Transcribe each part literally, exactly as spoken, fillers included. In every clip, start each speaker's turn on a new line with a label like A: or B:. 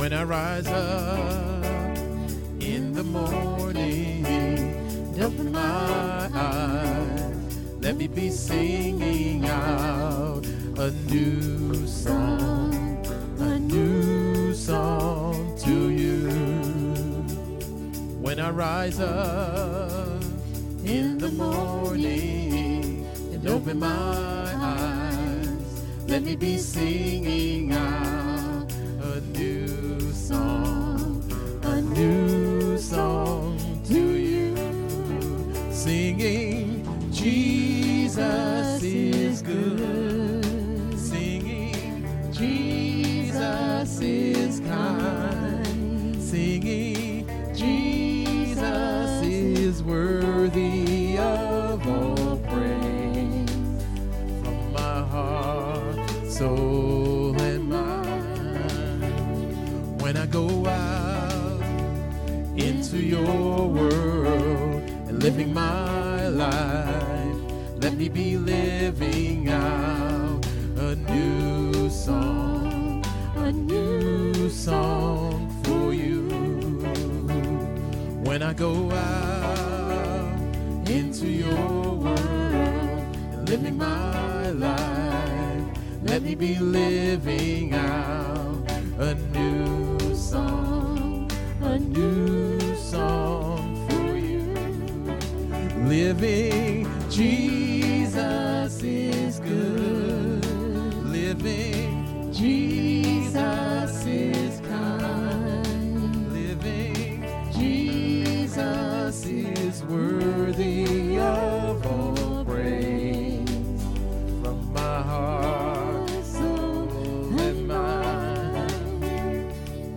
A: When I rise up in the morning, open my eyes, let me be singing out a new song, a new song to you. When I rise up in the morning and open my eyes, let me be singing out a new song, a new song to you. Singing, Jesus is good. Singing, Jesus is kind. Singing, Jesus is worthy of all praise. From my heart, soul, and mind. When I go out into your world and living my life, let me be living out a new song, a new song for you. When I go out into your world and living my life, let me be living out a new song, a new song for you. Living, Jesus is good. Living, Jesus is kind. Living, Jesus is worthy of all praise. From my heart, soul, and mind.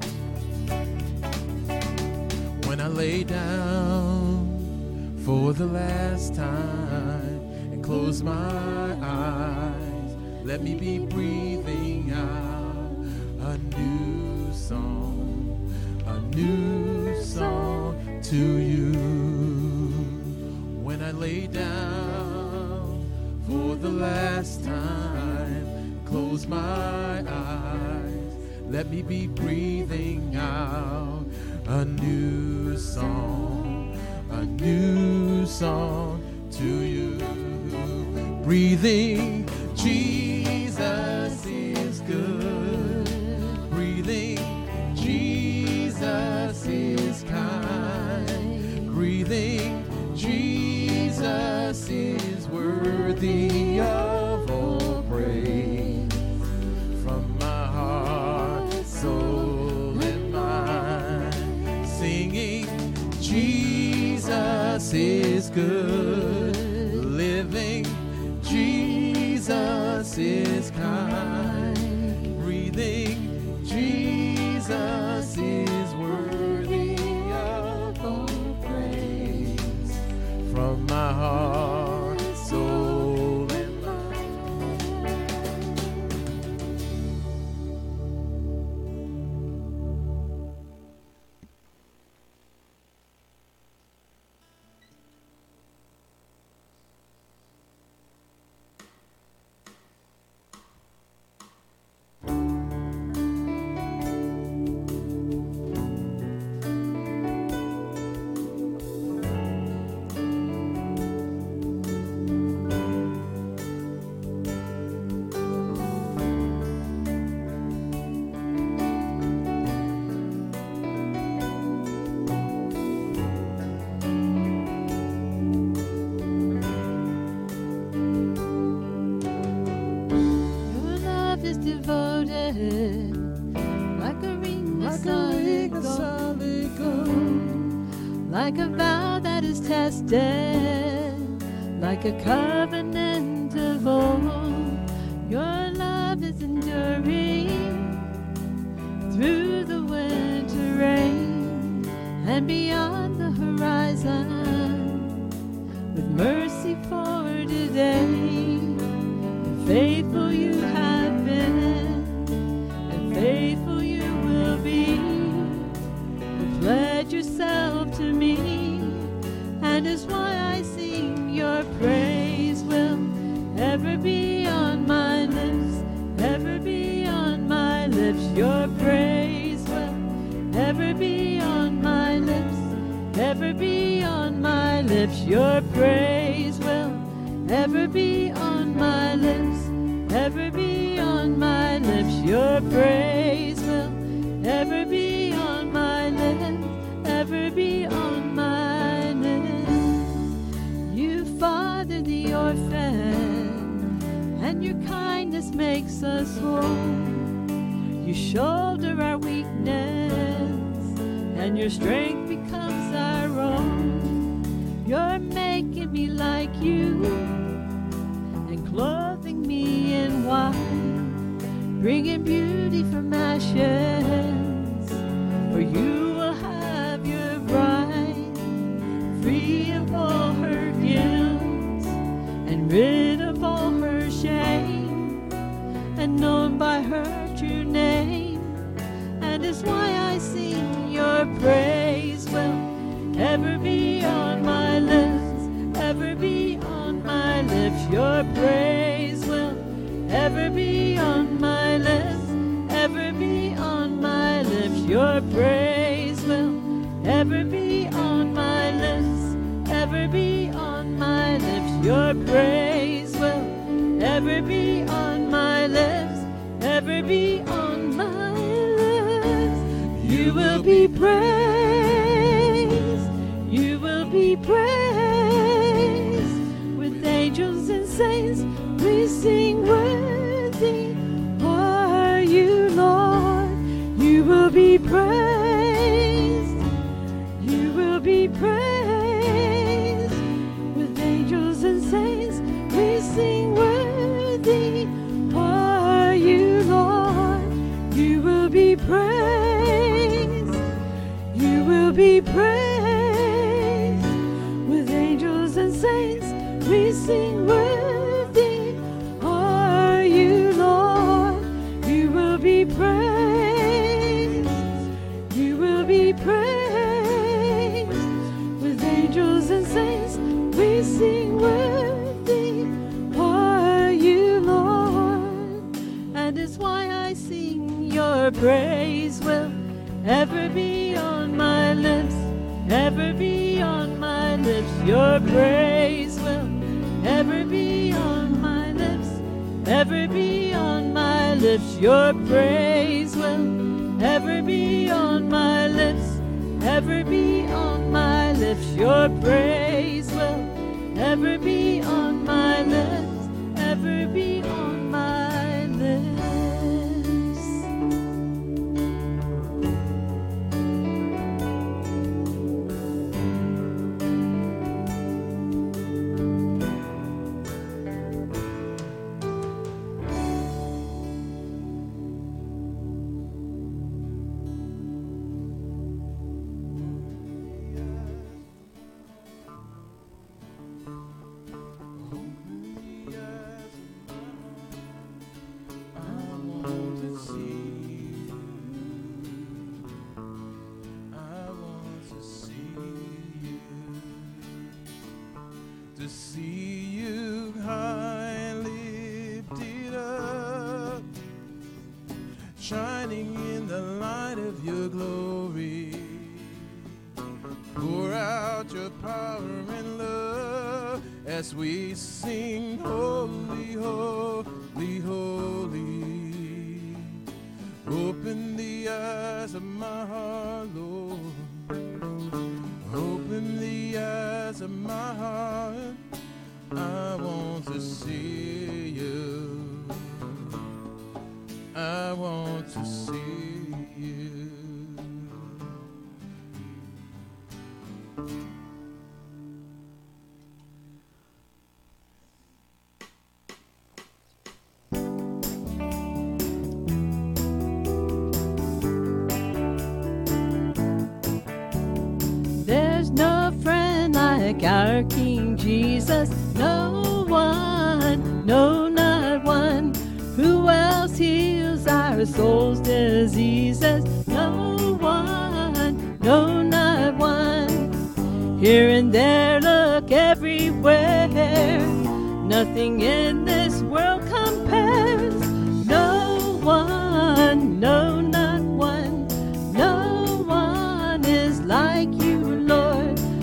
A: When I lay down for the last time and close my eyes, let me be breathing out a new song, a new song to you. When I lay down for the last time, close my eyes, let me be breathing out a new song, a new song to you. Breathing, Jesus is good. Breathing, Jesus is kind. Breathing, Jesus is worthy of all praise. From my heart, soul, and mind, singing, Jesus is good. Living, Jesus is kind. Breathing, Jesus is worthy of all praise. From my heart, soul, and
B: like a vow that is tested, like a covenant of old. Your love is enduring through the winter rain and beyond the horizon, with mercy for today. Faithful you have been, and faithful you will be. You pledge yourself to me, and is why I sing. Your praise will ever be on my lips, ever be on my lips. Your praise will ever be on my lips. Your praise will ever be on my lips, ever be on my lips. Your praise will ever be on my lips, ever be on my lips. You father the orphan, and your kindness makes us whole. You shoulder our weakness, and your strength becomes our own. You're making me like you, and clothing me in white, bringing beauty from ashes, for you will have your bride, free of all her guilt, and rid of all her shame, and known by her true name. And it's why I sing your praise will ever be on my lips, ever be on my lips. Your praise will ever be on my lips, ever be on my lips. Your praise will ever be on my lips, ever be on my lips. Your praise will ever be on my lips, ever be on my lips. You will be praised, you will be praised. With angels and saints we sing, worthy are you, Lord. You will be praised, you will be praised. With angels and saints we sing, worthy are you, Lord. You will be praised, you will be praised. With angels and saints we sing, worthy are you, Lord. You will be praised, you will be praised. With angels and saints we sing, worthy are you, Lord. And it's why I sing your praise will ever be on my lips, ever be on my lips. Your praise will ever be on my lips, ever be on my lips. Your praise will ever be on my lips, ever be on my lips. Your praise will ever be on my lips, ever be on my lips.
A: Shining in the light of your glory, pour out your power and love as we sing, holy, holy, holy. Open the eyes of my heart, Lord. Open the eyes of my heart. I want to see you. I want to see you.
B: There's no friend like our King Jesus. No one, no, not one. Who else heals our soul's diseases? No one, no, not one. Here and there, look everywhere. Nothing in this world compares. No one, no, not one. No one is like you, Lord.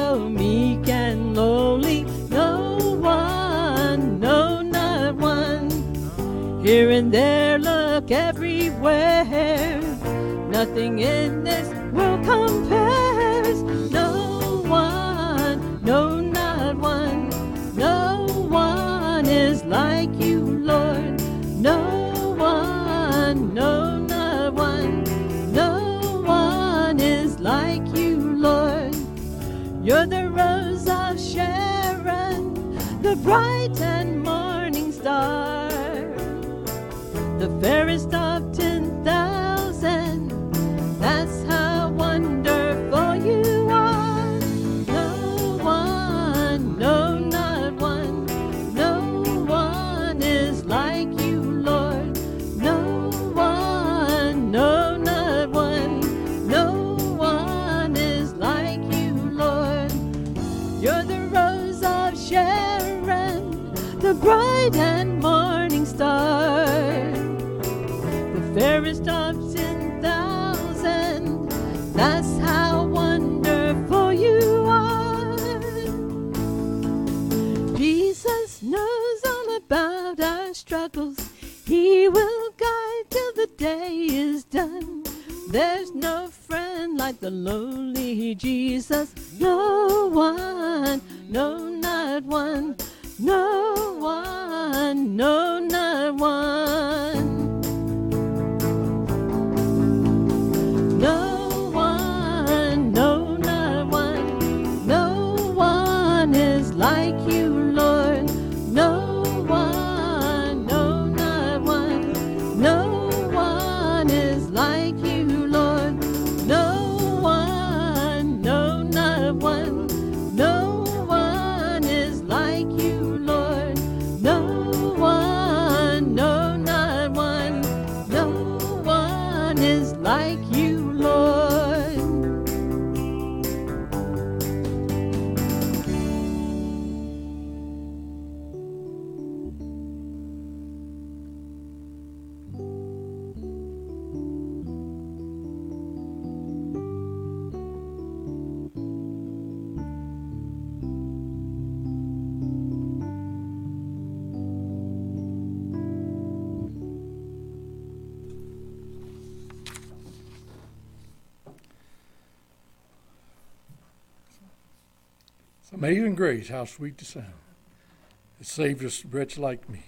B: so meek and lowly. No one, no, not one. Here and there, look everywhere. Nothing in this world compares. No one, no, not one. No one is like you, Lord. No one, no, not one. No one is like you, Lord. You're the rose of Sharon, the bright and morning star, the fairest of ten thousand. That's how wonderful you are. No one, no, not one. No one is like you, Lord. No one, no, not one. No one is like you, Lord. You're the rose of Sharon, the bright and morning star, the fairest of ten thousand. That's how wonderful you are. Jesus knows all about our struggles. He will guide till the day is done. There's no friend like the lowly Jesus. No one, no, not one. No one, no, not one. No one, no, not one. No one is like you, Lord. No one, no, not one. No one is like you, Lord. No one, no, not one. No one is like you, Lord. No one, no, not one. No one is like you, Lord.
C: Amazing grace, how sweet the sound. It saved a wretch like me.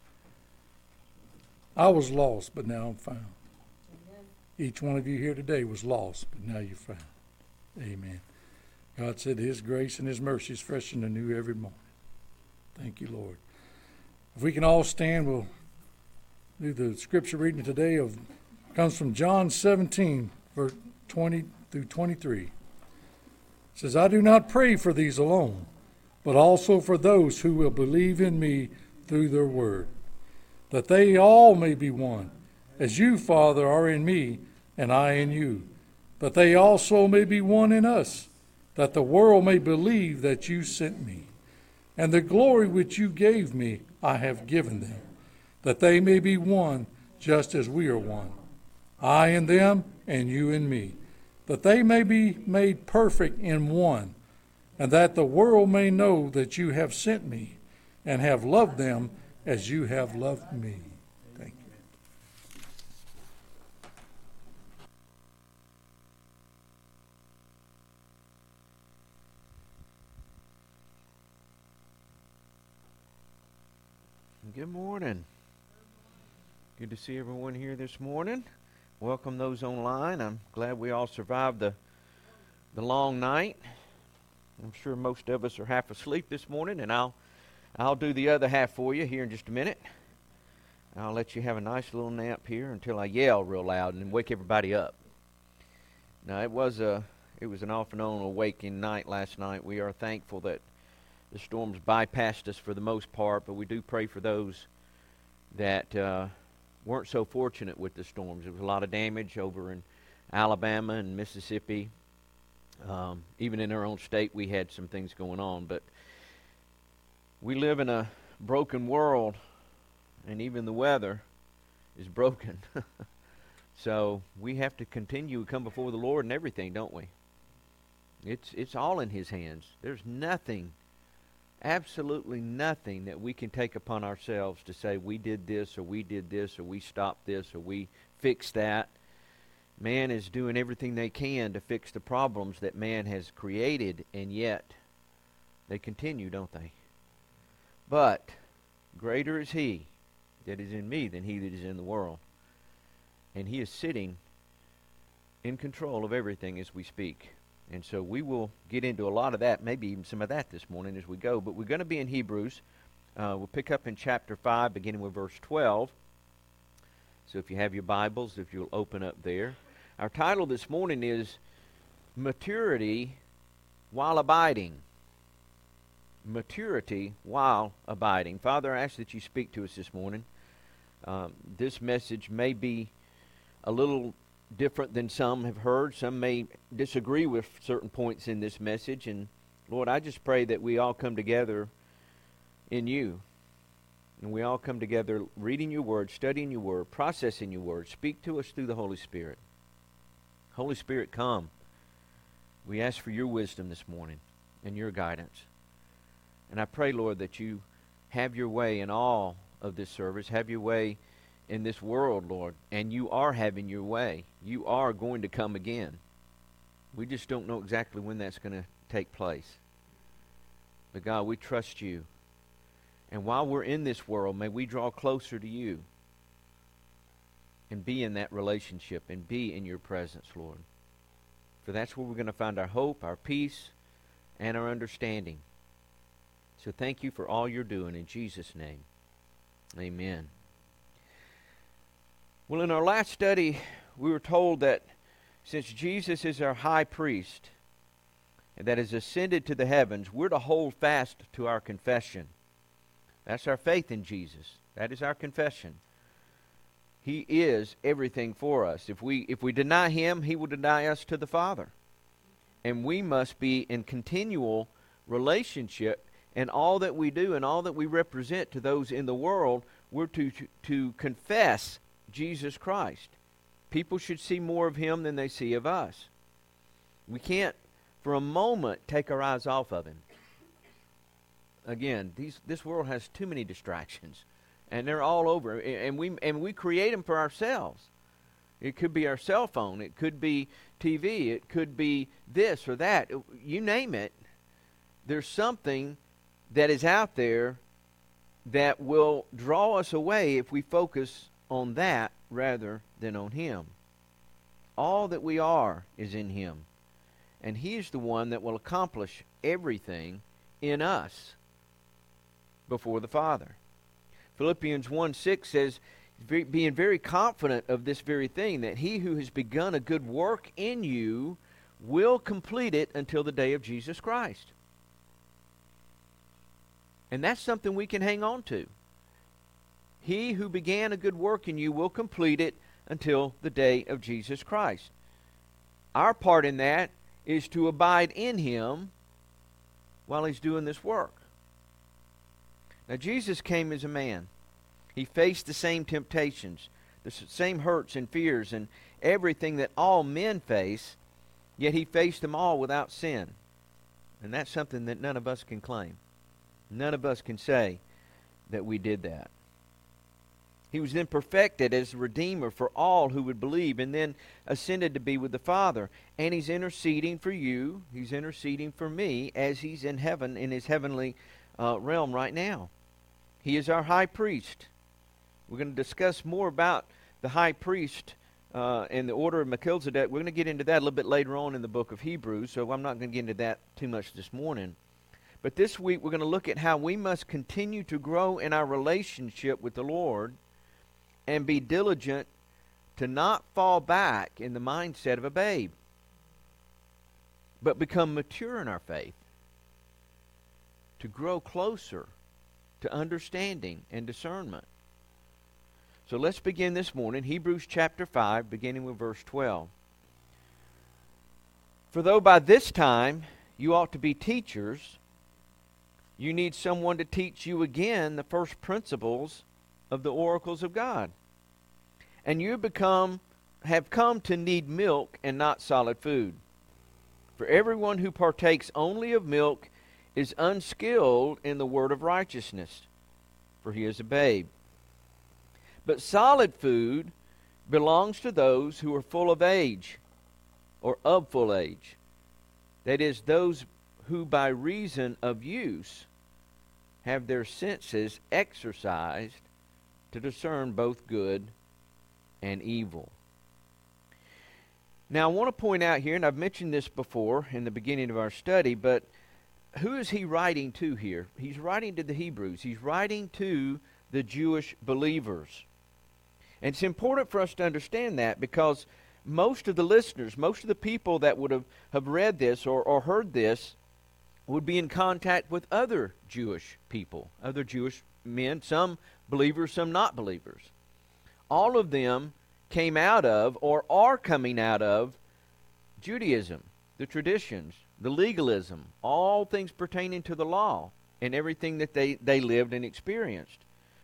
C: I was lost, but now I'm found. Amen. Each one of you here today was lost, but now you're found. Amen. God said his grace and his mercy is fresh and anew every morning. Thank you, Lord. If we can all stand, we'll do the scripture reading today. Of comes from John seventeen, verse twenty through twenty-three. It says, I do not pray for these alone, but also for those who will believe in me through their word, that they all may be one, as you, Father, are in me, and I in you, that they also may be one in us, that the world may believe that you sent me. And the glory which you gave me I have given them, that they may be one just as we are one, I in them and you in me, that they may be made perfect in one, and that the world may know that you have sent me and have loved them as you have loved me. Thank you.
D: Good morning. Good to see everyone here this morning. Welcome those online. I'm glad we all survived the the long night. I'm sure most of us are half asleep this morning, and I'll I'll do the other half for you here in just a minute. I'll let you have a nice little nap here until I yell real loud and wake everybody up. Now it was a it was an off and on awakening night last night. We are thankful that the storms bypassed us for the most part, but we do pray for those that uh, weren't so fortunate with the storms. There was a lot of damage over in Alabama and Mississippi. Um, even in our own state, we had some things going on. But we live in a broken world, and even the weather is broken. So we have to continue to come before the Lord and everything, don't we? It's, it's all in His hands. There's nothing, absolutely nothing that we can take upon ourselves to say we did this or we did this or we stopped this or we fixed that. Man is doing everything they can to fix the problems that man has created, and yet they continue, don't they? But greater is He that is in me than he that is in the world. And He is sitting in control of everything as we speak. And so we will get into a lot of that, maybe even some of that this morning as we go. But we're going to be in Hebrews. Uh, we'll pick up in chapter five, beginning with verse twelve. So if you have your Bibles, if you'll open up there. Our title this morning is Maturity While Abiding. Maturity while abiding. Father, I ask that you speak to us this morning. Um, this message may be a little different than some have heard. Some may disagree with certain points in this message. And Lord, I just pray that we all come together in you. And we all come together reading your word, studying your word, processing your word. Speak to us through the Holy Spirit. Holy Spirit, come. We ask for your wisdom this morning and your guidance. And I pray, Lord, that you have your way in all of this service. Have your way in this world, Lord. And you are having your way. You are going to come again. We just don't know exactly when that's going to take place. But God, we trust you. And while we're in this world, may we draw closer to you and be in that relationship and be in your presence, Lord. For that's where we're going to find our hope, our peace, and our understanding. So thank you for all you're doing in Jesus' name. Amen. Well, in our last study, we were told that since Jesus is our high priest and that has ascended to the heavens, we're to hold fast to our confession. That's our faith in Jesus. That is our confession. He is everything for us. If we if we deny Him, He will deny us to the Father. And we must be in continual relationship, and all that we do and all that we represent to those in the world, we're to, to, to confess Jesus Christ. People should see more of Him than they see of us. We can't, for a moment, take our eyes off of Him. Again, these, this world has too many distractions, and they're all over, and we and we create them for ourselves. It could be our cell phone, it could be T V, it could be this or that. You name it. There's something that is out there that will draw us away if we focus on that rather than on Him. All that we are is in Him, and He is the one that will accomplish everything in us before the Father. Philippians one six says, being very confident of this very thing, that He who has begun a good work in you will complete it until the day of Jesus Christ. And that's something we can hang on to. He who began a good work in you will complete it until the day of Jesus Christ. Our part in that is to abide in Him while He's doing this work. Now, Jesus came as a man. He faced the same temptations, the same hurts and fears and everything that all men face, yet He faced them all without sin. And that's something that none of us can claim. None of us can say that we did that. He was then perfected as a Redeemer for all who would believe, and then ascended to be with the Father. And He's interceding for you. He's interceding for me as He's in heaven, in His heavenly uh, realm right now. He is our high priest. We're going to discuss more about the high priest uh, and the order of Melchizedek. We're going to get into that a little bit later on in the book of Hebrews, so I'm not going to get into that too much this morning. But this week we're going to look at how we must continue to grow in our relationship with the Lord and be diligent to not fall back in the mindset of a babe, but become mature in our faith, to grow closer to understanding and discernment. So let's begin this morning, Hebrews chapter five, beginning with verse twelve. For though by this time you ought to be teachers, you need someone to teach you again the first principles of the oracles of God. And you become have come to need milk and not solid food. For everyone who partakes only of milk is unskilled in the word of righteousness, for he is a babe. But solid food belongs to those who are full of age, or of full age. That is, those who by reason of use have their senses exercised to discern both good and evil. Now, I want to point out here, and I've mentioned this before in the beginning of our study, but who is he writing to here? He's writing to the Hebrews. He's writing to the Jewish believers. And it's important for us to understand that, because most of the listeners, most of the people that would have, have read this or, or heard this would be in contact with other Jewish people, other Jewish men, some believers, some not believers. All of them came out of or are coming out of Judaism, the traditions, the legalism, all things pertaining to the law and everything that they, they lived and experienced.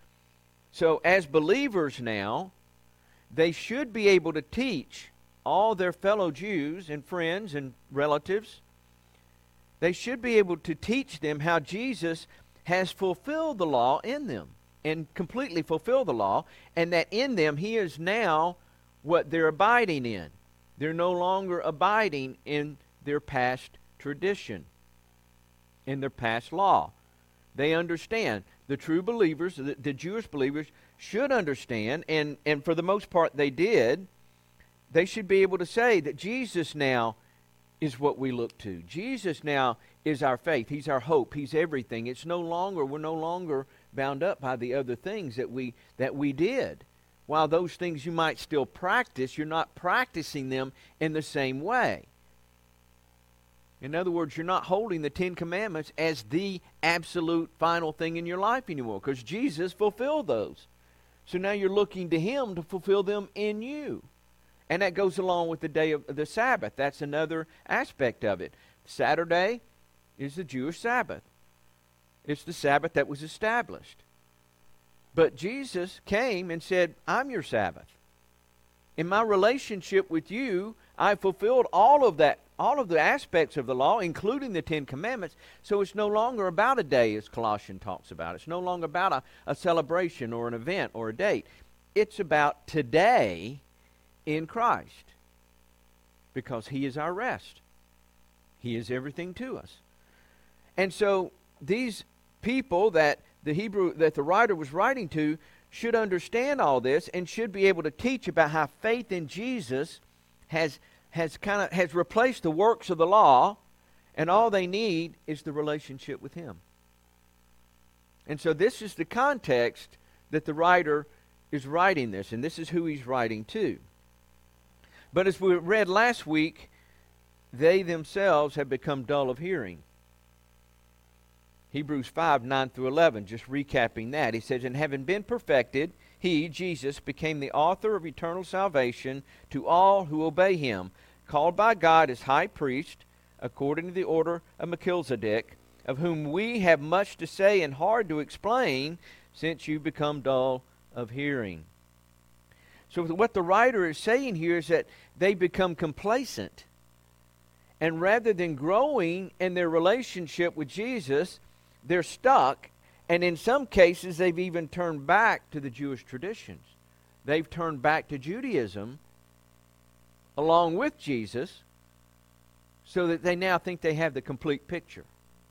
D: So as believers now, they should be able to teach all their fellow Jews and friends and relatives. They should be able to teach them how Jesus has fulfilled the law in them and completely fulfilled the law, and that in them he is now what they're abiding in. They're no longer abiding in their past tradition, in their past law. They understand. The true believers, the, the Jewish believers, should understand, and, and for the most part they did. They should be able to say that Jesus now is what we look to. Jesus now is our faith. He's our hope. He's everything. It's no longer, we're no longer bound up by the other things that we that we did. While those things you might still practice, you're not practicing them in the same way. In other words, you're not holding the Ten Commandments as the absolute final thing in your life anymore, because Jesus fulfilled those. So now you're looking to him to fulfill them in you. And that goes along with the day of the Sabbath. That's another aspect of it. Saturday is the Jewish Sabbath. It's the Sabbath that was established. But Jesus came and said, I'm your Sabbath. In my relationship with you, I fulfilled all of that, all of the aspects of the law, including the Ten Commandments. So it's no longer about a day, as Colossians talks about. It's no longer about a, a celebration or an event or a date. It's about today in Christ, because he is our rest. He is everything to us. And so these people that the Hebrew that the writer was writing to should understand all this and should be able to teach about how faith in Jesus has has kind of has replaced the works of the law, and all they need is the relationship with him. And so this is the context that the writer is writing this, and this is who he's writing to. But as we read last week, they themselves have become dull of hearing. Hebrews five, nine through eleven, just recapping that. He says, and having been perfected, he, Jesus, became the author of eternal salvation to all who obey him, called by God as high priest, according to the order of Melchizedek, of whom we have much to say and hard to explain, since you become dull of hearing. So what the writer is saying here is that they become complacent. And rather than growing in their relationship with Jesus, they're stuck. And in some cases, they've even turned back to the Jewish traditions. They've turned back to Judaism along with Jesus, so that they now think they have the complete picture.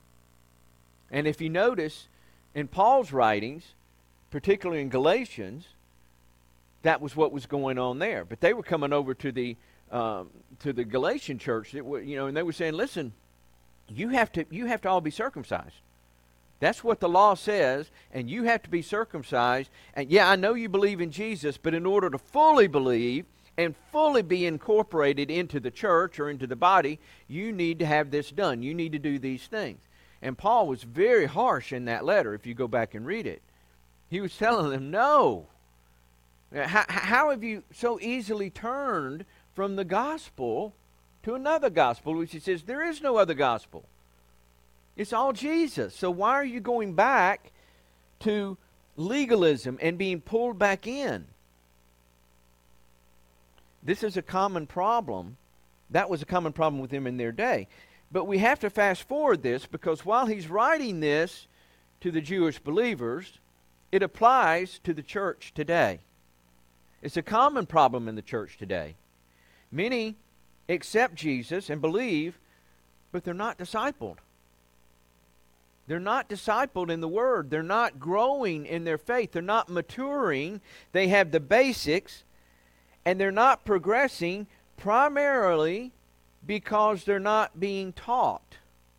D: And if you notice, in Paul's writings, particularly in Galatians, that was what was going on there. But they were coming over to the um, to the Galatian church, that were, you know, and they were saying, "Listen, you have to you have to all be circumcised. That's what the law says, and you have to be circumcised. And yeah, I know you believe in Jesus, but in order to fully believe and fully be incorporated into the church or into the body, you need to have this done. You need to do these things." And Paul was very harsh in that letter. If you go back and read it, he was telling them, "No. How, how have you so easily turned from the gospel to another gospel?" Which he says, there is no other gospel. It's all Jesus. So why are you going back to legalism and being pulled back in? This is a common problem That was a common problem with them in their day. But we have to fast forward this, because while he's writing this to the Jewish believers, it applies to the church today. It's a common problem in the church today. Many accept Jesus and believe, but they're not discipled. They're not discipled in the Word. They're not growing in their faith. They're not maturing. They have the basics, and they're not progressing primarily because they're not being taught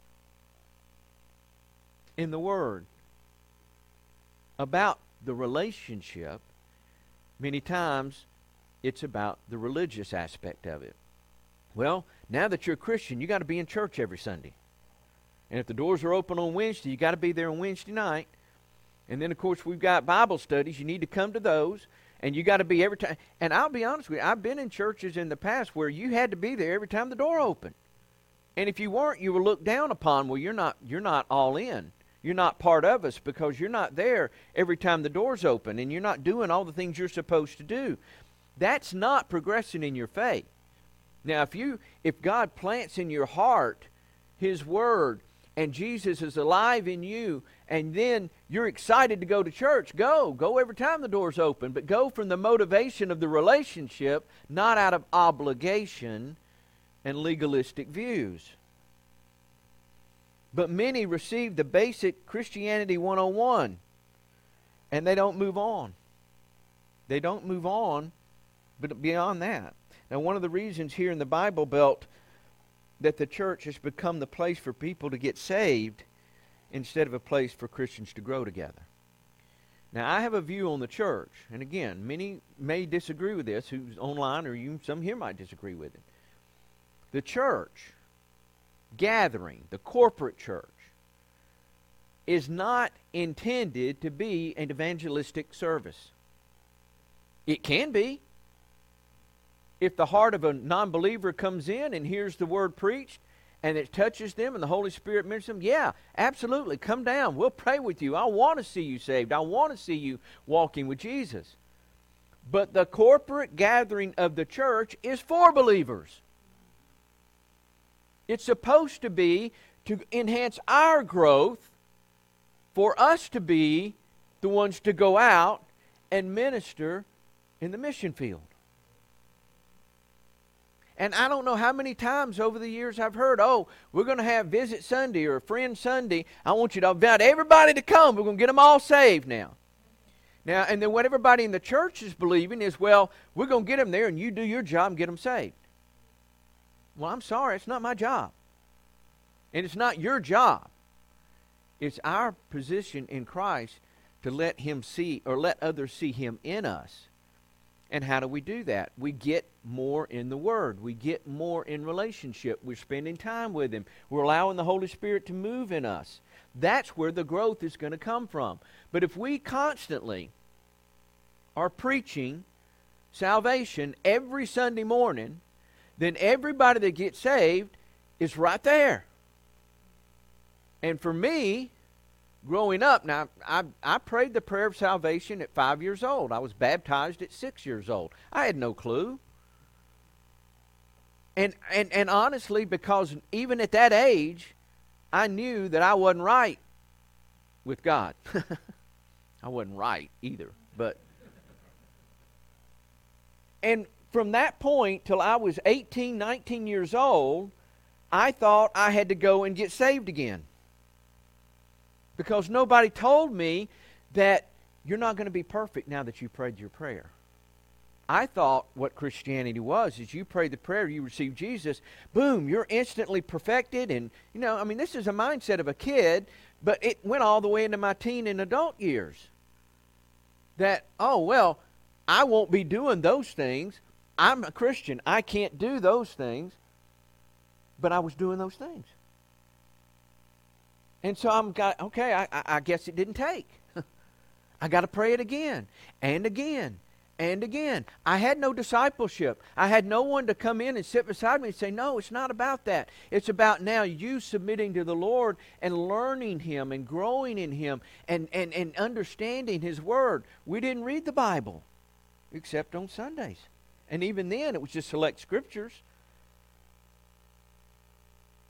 D: in the Word about the relationship. Many times it's about the religious aspect of it. Well, now that you're a Christian, you got to be in church every Sunday. And if the doors are open on Wednesday, you got to be there on Wednesday night. And then, of course, we've got Bible studies. You need to come to those. And you got to be every time. And I'll be honest with you, I've been in churches in the past where you had to be there every time the door opened. And if you weren't, you were looked down upon. Well, you're not, you're not all in. You're not part of us because you're not there every time the door's open. And you're not doing all the things you're supposed to do. That's not progressing in your faith. Now, if you, if God plants in your heart His Word, and Jesus is alive in you, and then you're excited to go to church, go. Go every time the door's open, but go from the motivation of the relationship, not out of obligation and legalistic views. But many receive the basic Christianity one oh one, and they don't move on. They don't move on, but beyond that. Now, one of the reasons here in the Bible Belt that the church has become the place for people to get saved instead of a place for Christians to grow together. Now, I have a view on the church, and again, many may disagree with this, who's online, or you, some here might disagree with it. The church gathering, the corporate church, is not intended to be an evangelistic service. It can be. If the heart of a non-believer comes in and hears the word preached and it touches them and the Holy Spirit ministers them, yeah, absolutely, come down. We'll pray with you. I want to see you saved. I want to see you walking with Jesus. But the corporate gathering of the church is for believers. It's supposed to be to enhance our growth, for us to be the ones to go out and minister in the mission field. And I don't know how many times over the years I've heard, oh, we're going to have Visit Sunday or Friend Sunday. I want you to invite everybody to come. We're going to get them all saved now. Now, and then what everybody in the church is believing is, well, we're going to get them there and you do your job and get them saved. Well, I'm sorry, it's not my job. And it's not your job. It's our position in Christ to let Him see, or let others see Him in us. And how do we do that? We get more in the Word. We get more in relationship. We're spending time with Him. We're allowing the Holy Spirit to move in us. That's where the growth is going to come from. But if we constantly are preaching salvation every Sunday morning, then everybody that gets saved is right there. And for me, growing up, now, I, I prayed the prayer of salvation at five years old. I was baptized at six years old. I had no clue. And, and, and honestly, because even at that age, I knew that I wasn't right with God. I wasn't right either. But and from that point till I was eighteen, nineteen years old, I thought I had to go and get saved again. Because nobody told me that you're not going to be perfect now that you prayed your prayer. I thought what Christianity was is you prayed the prayer, you received Jesus, boom, you're instantly perfected. And, you know, I mean, this is a mindset of a kid, but it went all the way into my teen and adult years. That, oh, well, I won't be doing those things. I'm a Christian. I can't do those things. But I was doing those things. And so I'm got okay, I, I guess it didn't take. I got to pray it again and again and again. I had no discipleship. I had no one to come in and sit beside me and say, no, it's not about that. It's about now you submitting to the Lord and learning Him and growing in Him and, and, and understanding His Word. We didn't read the Bible except on Sundays. And even then, it was just select scriptures.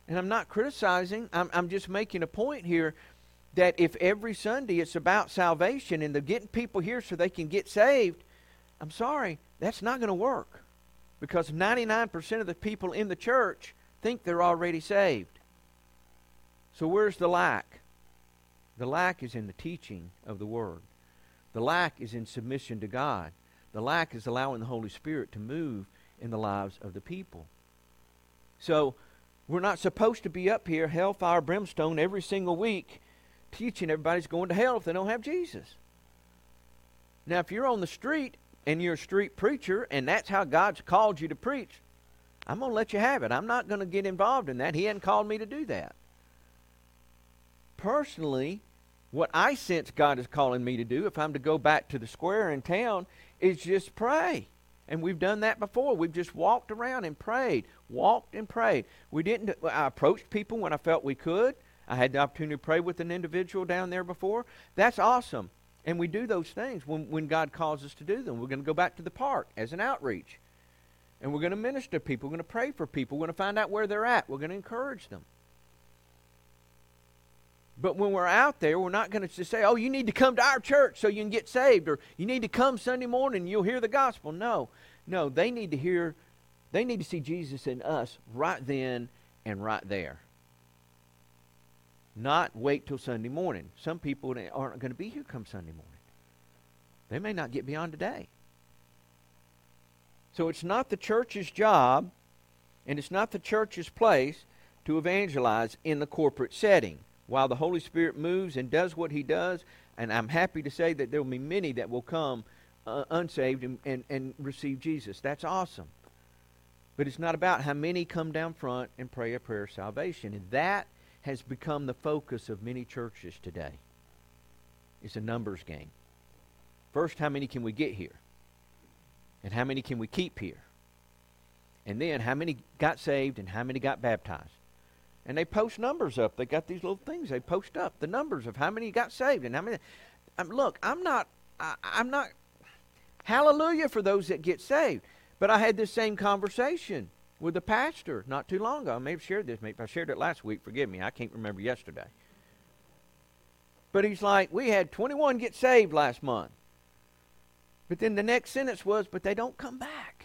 D: And I'm not criticizing. I'm, I'm just making a point here that if every Sunday it's about salvation and they're getting people here so they can get saved, I'm sorry, that's not going to work. Because ninety-nine percent of the people in the church think they're already saved. So where's the lack? The lack is in the teaching of the Word. The lack is in submission to God. The lack is allowing the Holy Spirit to move in the lives of the people. So we're not supposed to be up here, hellfire, brimstone, every single week, teaching everybody's going to hell if they don't have Jesus. Now, if you're on the street and you're a street preacher and that's how God's called you to preach, I'm going to let you have it. I'm not going to get involved in that. He hadn't called me to do that. Personally, what I sense God is calling me to do, if I'm to go back to the square in town, is just pray. And we've done that before. We've just walked around and prayed, walked and prayed. We didn't. I approached people when I felt we could. I had the opportunity to pray with an individual down there before. That's awesome. And we do those things when, when God calls us to do them. We're going to go back to the park as an outreach. And we're going to minister to people. We're going to pray for people. We're going to find out where they're at. We're going to encourage them. But when we're out there, we're not going to just say, oh, you need to come to our church so you can get saved, or you need to come Sunday morning and you'll hear the gospel. No. No, they need to hear, they need to see Jesus in us right then and right there. Not wait till Sunday morning. Some people aren't going to be here come Sunday morning. They may not get beyond today. So it's not the church's job, and it's not the church's place to evangelize in the corporate setting. While the Holy Spirit moves and does what He does, and I'm happy to say that there will be many that will come uh, unsaved and, and, and receive Jesus. That's awesome. But it's not about how many come down front and pray a prayer of salvation. And that has become the focus of many churches today. It's a numbers game. First, how many can we get here? And how many can we keep here? And then, how many got saved and how many got baptized? And they post numbers up. They got these little things. They post up the numbers of how many got saved and how many. Um, look, I'm not. I, I'm not. Hallelujah for those that get saved. But I had this same conversation with a pastor not too long ago. I may have shared this. Maybe I shared it last week. Forgive me. I can't remember yesterday. But he's like, we had twenty-one get saved last month. But then the next sentence was, but they don't come back.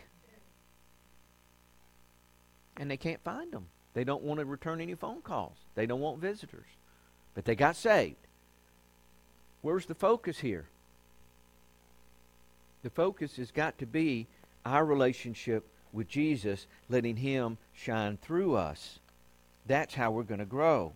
D: And they can't find them. They don't want to return any phone calls. They don't want visitors. But they got saved. Where's the focus here? The focus has got to be our relationship with Jesus, letting Him shine through us. That's how we're going to grow.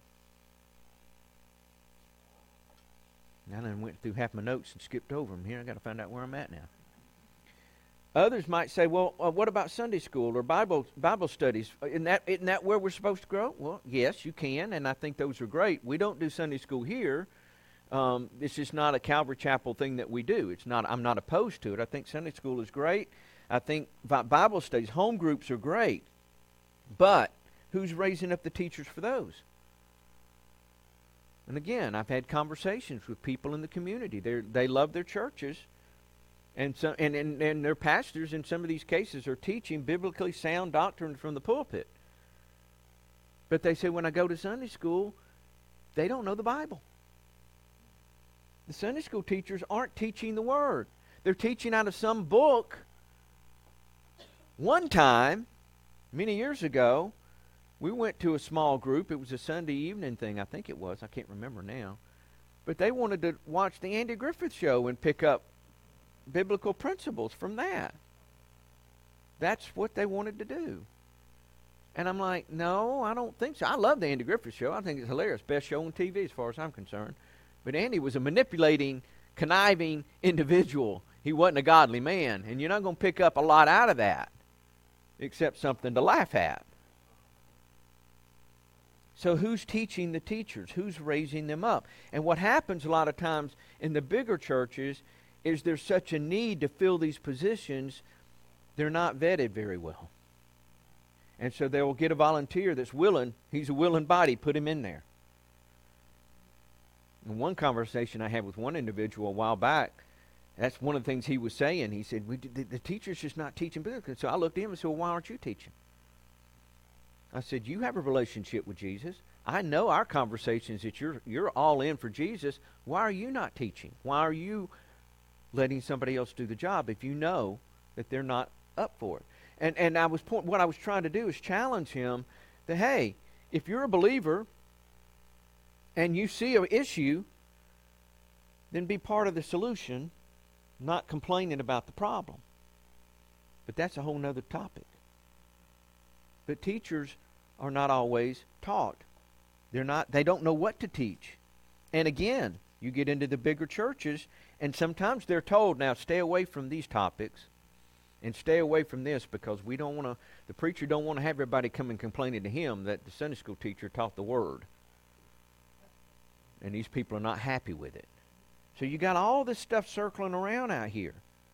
D: Now I went through half my notes and skipped over them here. I've got to find out where I'm at now. Others might say, well, uh, what about Sunday school or Bible Bible studies? Isn't that, isn't that where we're supposed to grow? Well, yes, you can, and I think those are great. We don't do Sunday school here. Um, this is not a Calvary Chapel thing that we do. It's not. I'm not opposed to it. I think Sunday school is great. I think Bible studies, home groups are great. But who's raising up the teachers for those? And again, I've had conversations with people in the community. They they love their churches. And, so, and, and, and their pastors, in some of these cases, are teaching biblically sound doctrine from the pulpit. But they say, when I go to Sunday school, they don't know the Bible. The Sunday school teachers aren't teaching the Word. They're teaching out of some book. One time, many years ago, we went to a small group. It was a Sunday evening thing, I think it was. I can't remember now. But they wanted to watch the Andy Griffith Show and pick up biblical principles from that. That's what they wanted to do. And I'm like, no, I don't think so. I love the Andy Griffith Show. I think it's hilarious. Best show on T V as far as I'm concerned. But Andy was a manipulating, conniving individual. He wasn't a godly man. And you're not going to pick up a lot out of that, except something to laugh at. So who's teaching the teachers? Who's raising them up? And what happens a lot of times in the bigger churches is there's such a need to fill these positions, they're not vetted very well. And so they will get a volunteer that's willing. He's a willing body. Put him in there. In one conversation I had with one individual a while back, that's one of the things he was saying. He said, we, the, the teacher's just not teaching biblical. So I looked at him and said, well, why aren't you teaching? I said, you have a relationship with Jesus. I know our conversations that you're you're all in for Jesus. Why are you not teaching? Why are you letting somebody else do the job if you know that they're not up for it? And and I was point, what I was trying to do is challenge him that, hey, if you're a believer and you see an issue, then be part of the solution, not complaining about the problem. But that's a whole nother topic. But teachers are not always taught. They're not, they don't know what to teach. And again, you get into the bigger churches, and sometimes they're told, now stay away from these topics and stay away from this, because we don't want to, the preacher don't want to have everybody come and complaining to him that the Sunday school teacher taught the word. And these people are not happy with it. So you got all this stuff circling around out here.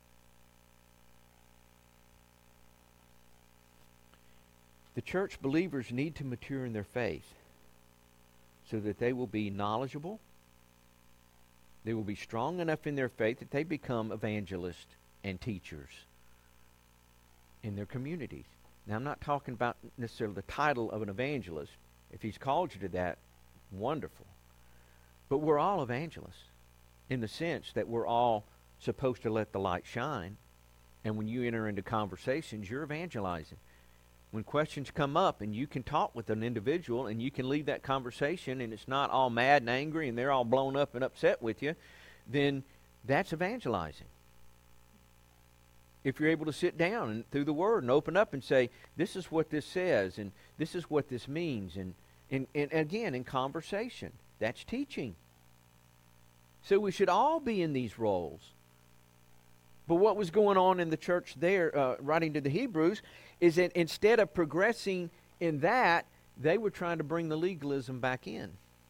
D: The church believers need to mature in their faith so that they will be knowledgeable. They will be strong enough in their faith that they become evangelists and teachers in their communities. Now, I'm not talking about necessarily the title of an evangelist. If he's called you to that, wonderful. But we're all evangelists in the sense that we're all supposed to let the light shine. And when you enter into conversations, you're evangelizing. When questions come up and you can talk with an individual and you can leave that conversation and it's not all mad and angry and they're all blown up and upset with you, then that's evangelizing. If you're able to sit down and through the Word and open up and say, this is what this says and this is what this means, and, and, and again, in conversation, that's teaching. So we should all be in these roles. But what was going on in the church there, uh, writing to the Hebrews, is that instead of progressing in that, they were trying to bring the legalism back in,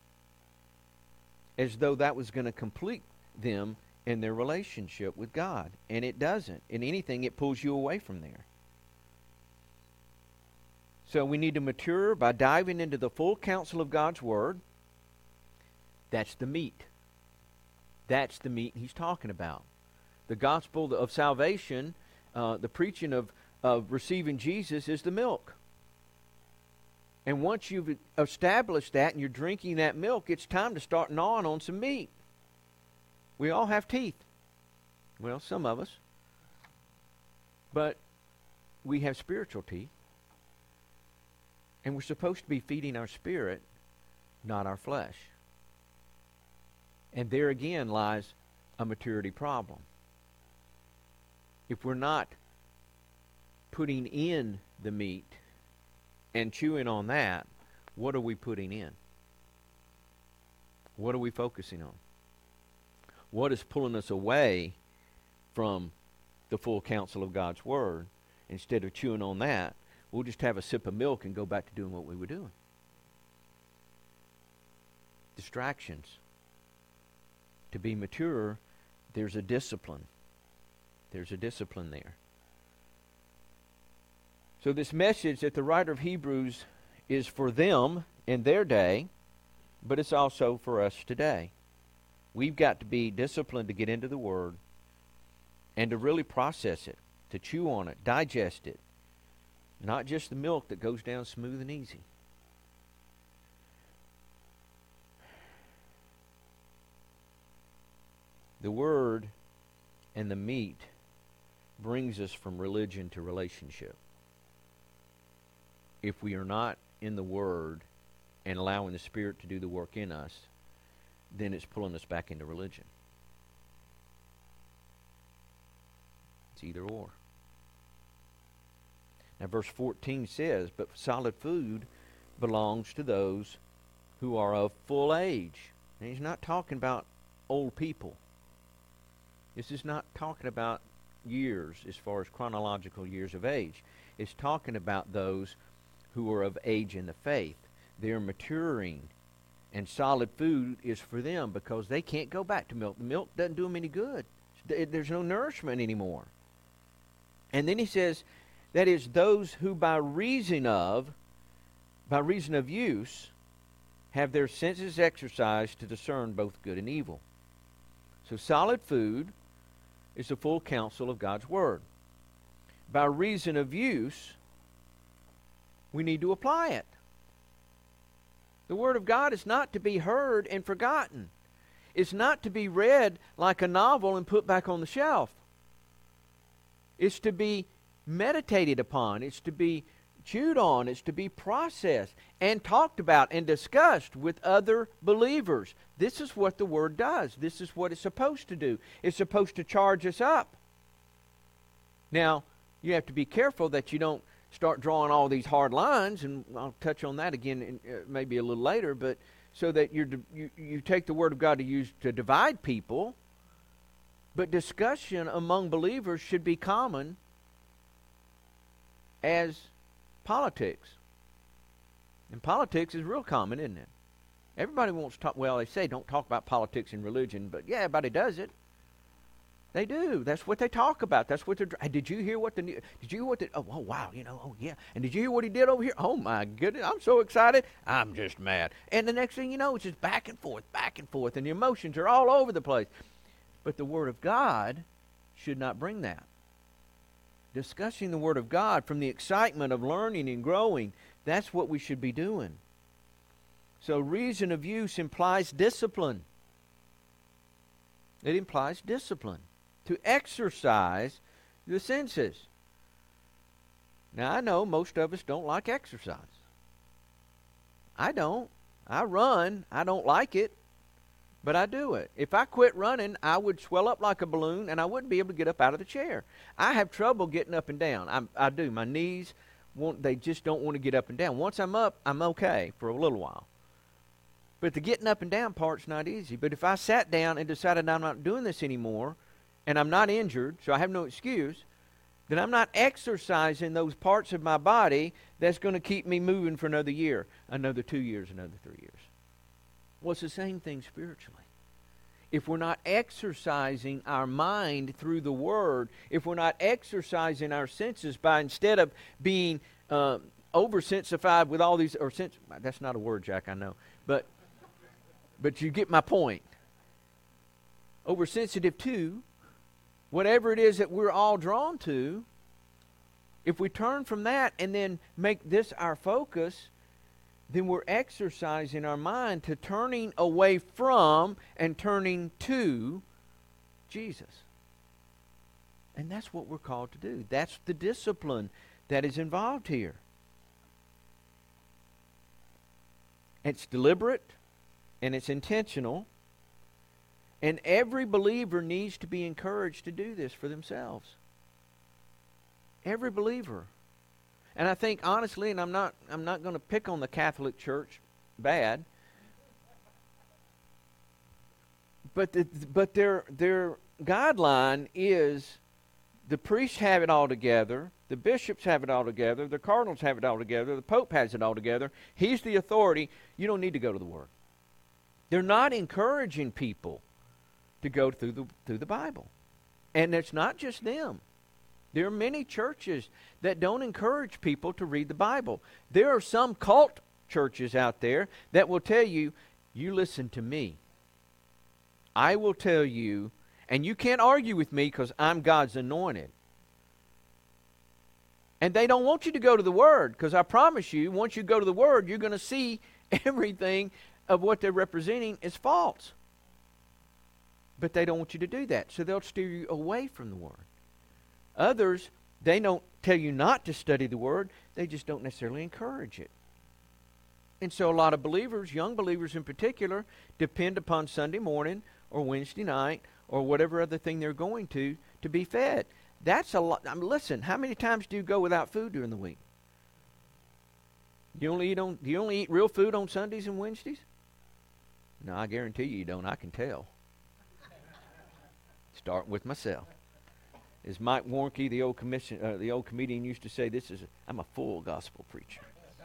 D: as though that was going to complete them in their relationship with God. And it doesn't. In anything, it pulls you away from there. So we need to mature by diving into the full counsel of God's Word. That's the meat. That's the meat he's talking about. The gospel of salvation, uh, the preaching of, of receiving Jesus is the milk. And once you've established that and you're drinking that milk, it's time to start gnawing on some meat. We all have teeth. Well, some of us. But we have spiritual teeth. And we're supposed to be feeding our spirit, not our flesh. And there again lies a maturity problem. If we're not putting in the meat and chewing on that, what are we putting in? What are we focusing on? What is pulling us away from the full counsel of God's Word? Instead of chewing on that, we'll just have a sip of milk and go back to doing what we were doing. Distractions. To be mature, there's a discipline. There's a discipline there. So this message that the writer of Hebrews is for them in their day, but it's also for us today. We've got to be disciplined to get into the Word and to really process it, to chew on it, digest it. Not just the milk that goes down smooth and easy. The Word and the meat brings us from religion to relationship. If we are not in the Word and allowing the Spirit to do the work in us, then it's pulling us back into religion. It's either or. Now verse fourteen says, but solid food belongs to those who are of full age. And he's not talking about old people. This is not talking about years as far as chronological years of age. It's talking about those who are of age in the faith. They're maturing, and solid food is for them because they can't go back to milk. The milk doesn't do them any good. There's no nourishment anymore. And then he says, that is those who by reason of, by reason of use, have their senses exercised to discern both good and evil. So solid food is the full counsel of God's Word. By reason of use, we need to apply it. The Word of God is not to be heard and forgotten. It's not to be read like a novel and put back on the shelf. It's to be meditated upon. It's to be chewed on. It's to be processed and talked about and discussed with other believers. This is what the Word does. This is what it's supposed to do. It's supposed to charge us up. Now, you have to be careful that you don't start drawing all these hard lines, and I'll touch on that again in, uh, maybe a little later, but so that you're, you, you take the Word of God to use to divide people, but discussion among believers should be common as politics. And politics is real common, isn't it? Everybody wants to talk, well, they say don't talk about politics and religion, but yeah, everybody does it. They do. That's what they talk about. That's what they're. Hey, did you hear what the? Did you hear what the? Oh, oh, wow. You know. Oh, yeah. And did you hear what he did over here? Oh my goodness! I'm so excited. I'm just mad. And the next thing you know, it's just back and forth, back and forth, and the emotions are all over the place. But the Word of God should not bring that. Discussing the Word of God from the excitement of learning and growing. That's what we should be doing. So reason of use implies discipline. It implies discipline. To exercise the senses. Now, I know most of us don't like exercise. I don't. I run. I don't like it, but I do it. If I quit running, I would swell up like a balloon, and I wouldn't be able to get up out of the chair. I have trouble getting up and down. I, I do. My knees, won't, they just don't want to get up and down. Once I'm up, I'm okay for a little while. But the getting up and down part's not easy. But if I sat down and decided I'm not doing this anymore, and I'm not injured, so I have no excuse, then I'm not exercising those parts of my body that's going to keep me moving for another year, another two years, another three years. Well, it's the same thing spiritually. If we're not exercising our mind through the Word, if we're not exercising our senses by instead of being uh, oversensified with all these, or sens- that's not a word, Jack, I know, but but you get my point. Oversensitive to whatever it is that we're all drawn to, if we turn from that and then make this our focus, then we're exercising our mind to turning away from and turning to Jesus. And that's what we're called to do. That's the discipline that is involved here. It's deliberate and it's intentional. And every believer needs to be encouraged to do this for themselves. Every believer. And I think honestly, and I'm not I'm not going to pick on the Catholic Church bad, but the, but their their guideline is the priests have it all together, the bishops have it all together, the cardinals have it all together, the Pope has it all together. He's the authority. You don't need to go to the Word. They're not encouraging people to go through the through the Bible. And it's not just them. There are many churches that don't encourage people to read the Bible. There are some cult churches out there that will tell you, you listen to me. I will tell you, and you can't argue with me because I'm God's anointed. And they don't want you to go to the Word, because I promise you, once you go to the Word, you're going to see everything of what they're representing is false. But they don't want you to do that, so they'll steer you away from the Word. Others, they don't tell you not to study the Word, they just don't necessarily encourage it. And so a lot of believers, young believers in particular, depend upon Sunday morning or Wednesday night or whatever other thing they're going to to be fed. That's a lot. I mean, listen, how many times do you go without food during the week? You only eat on, do you only eat real food on Sundays and Wednesdays? No, I guarantee you you don't. I can tell. Start with myself. As Mike Warnke, the old commission, uh, the old comedian, used to say, "This is a, I'm a full gospel preacher."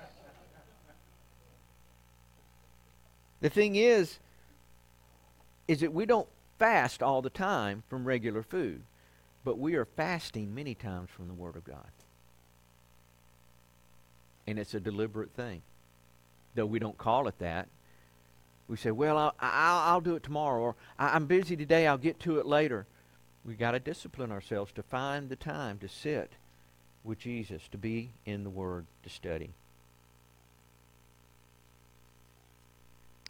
D: The thing is, is that we don't fast all the time from regular food, but we are fasting many times from the Word of God. And it's a deliberate thing. Though we don't call it that. We say, well, I'll, I'll, I'll do it tomorrow, or I'm busy today, I'll get to it later. We've got to discipline ourselves to find the time to sit with Jesus, to be in the Word, to study.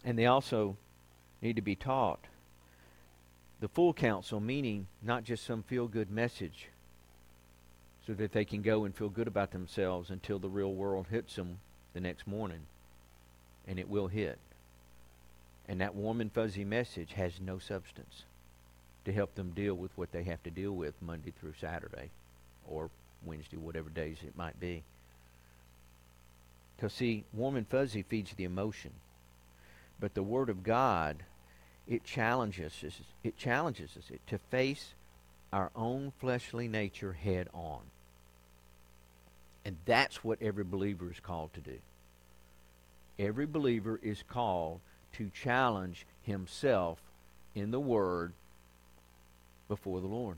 D: And they also need to be taught the full counsel, meaning not just some feel-good message so that they can go and feel good about themselves until the real world hits them the next morning. And it will hit. And that warm and fuzzy message has no substance to help them deal with what they have to deal with Monday through Saturday or Wednesday, whatever days it might be. Because, see, warm and fuzzy feeds the emotion. But the Word of God, it challenges us, it challenges us to face our own fleshly nature head on. And that's what every believer is called to do. Every believer is called to challenge himself in the Word before the Lord.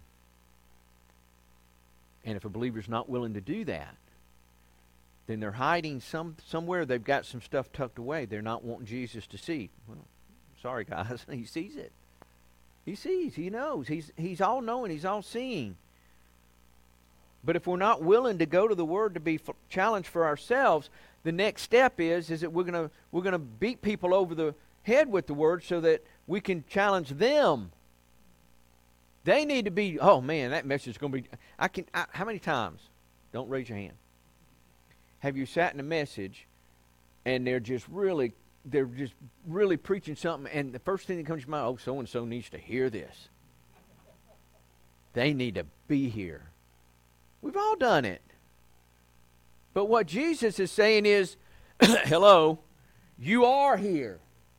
D: And if a believer's not willing to do that, then they're hiding some somewhere. They've got some stuff tucked away. They're not wanting Jesus to see. Well, sorry, guys. He sees it. He sees. He knows. He's he's all knowing. He's all seeing. But if we're not willing to go to the Word to be f- challenged for ourselves, the next step is is that we're gonna we're gonna beat people over the head with the Word so that we can challenge them. They need to be. Oh man, that message is gonna be. I can. I, how many times? Don't raise your hand. Have you sat in a message, and they're just really, they're just really preaching something, and the first thing that comes to mind, oh, so and so needs to hear this. They need to be here. We've all done it. But what Jesus is saying is, hello, you are here.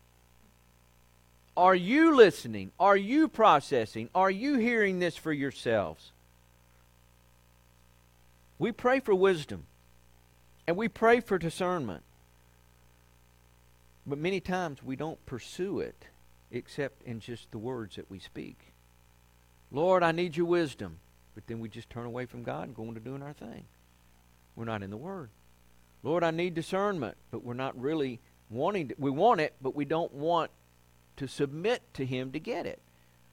D: Are you listening? Are you processing? Are you hearing this for yourselves? We pray for wisdom. And we pray for discernment. But many times we don't pursue it except in just the words that we speak. Lord, I need your wisdom. But then we just turn away from God and go on to doing our thing. We're not in the Word. Lord, I need discernment. But we're not really wanting to. We want it, but we don't want to submit to Him to get it.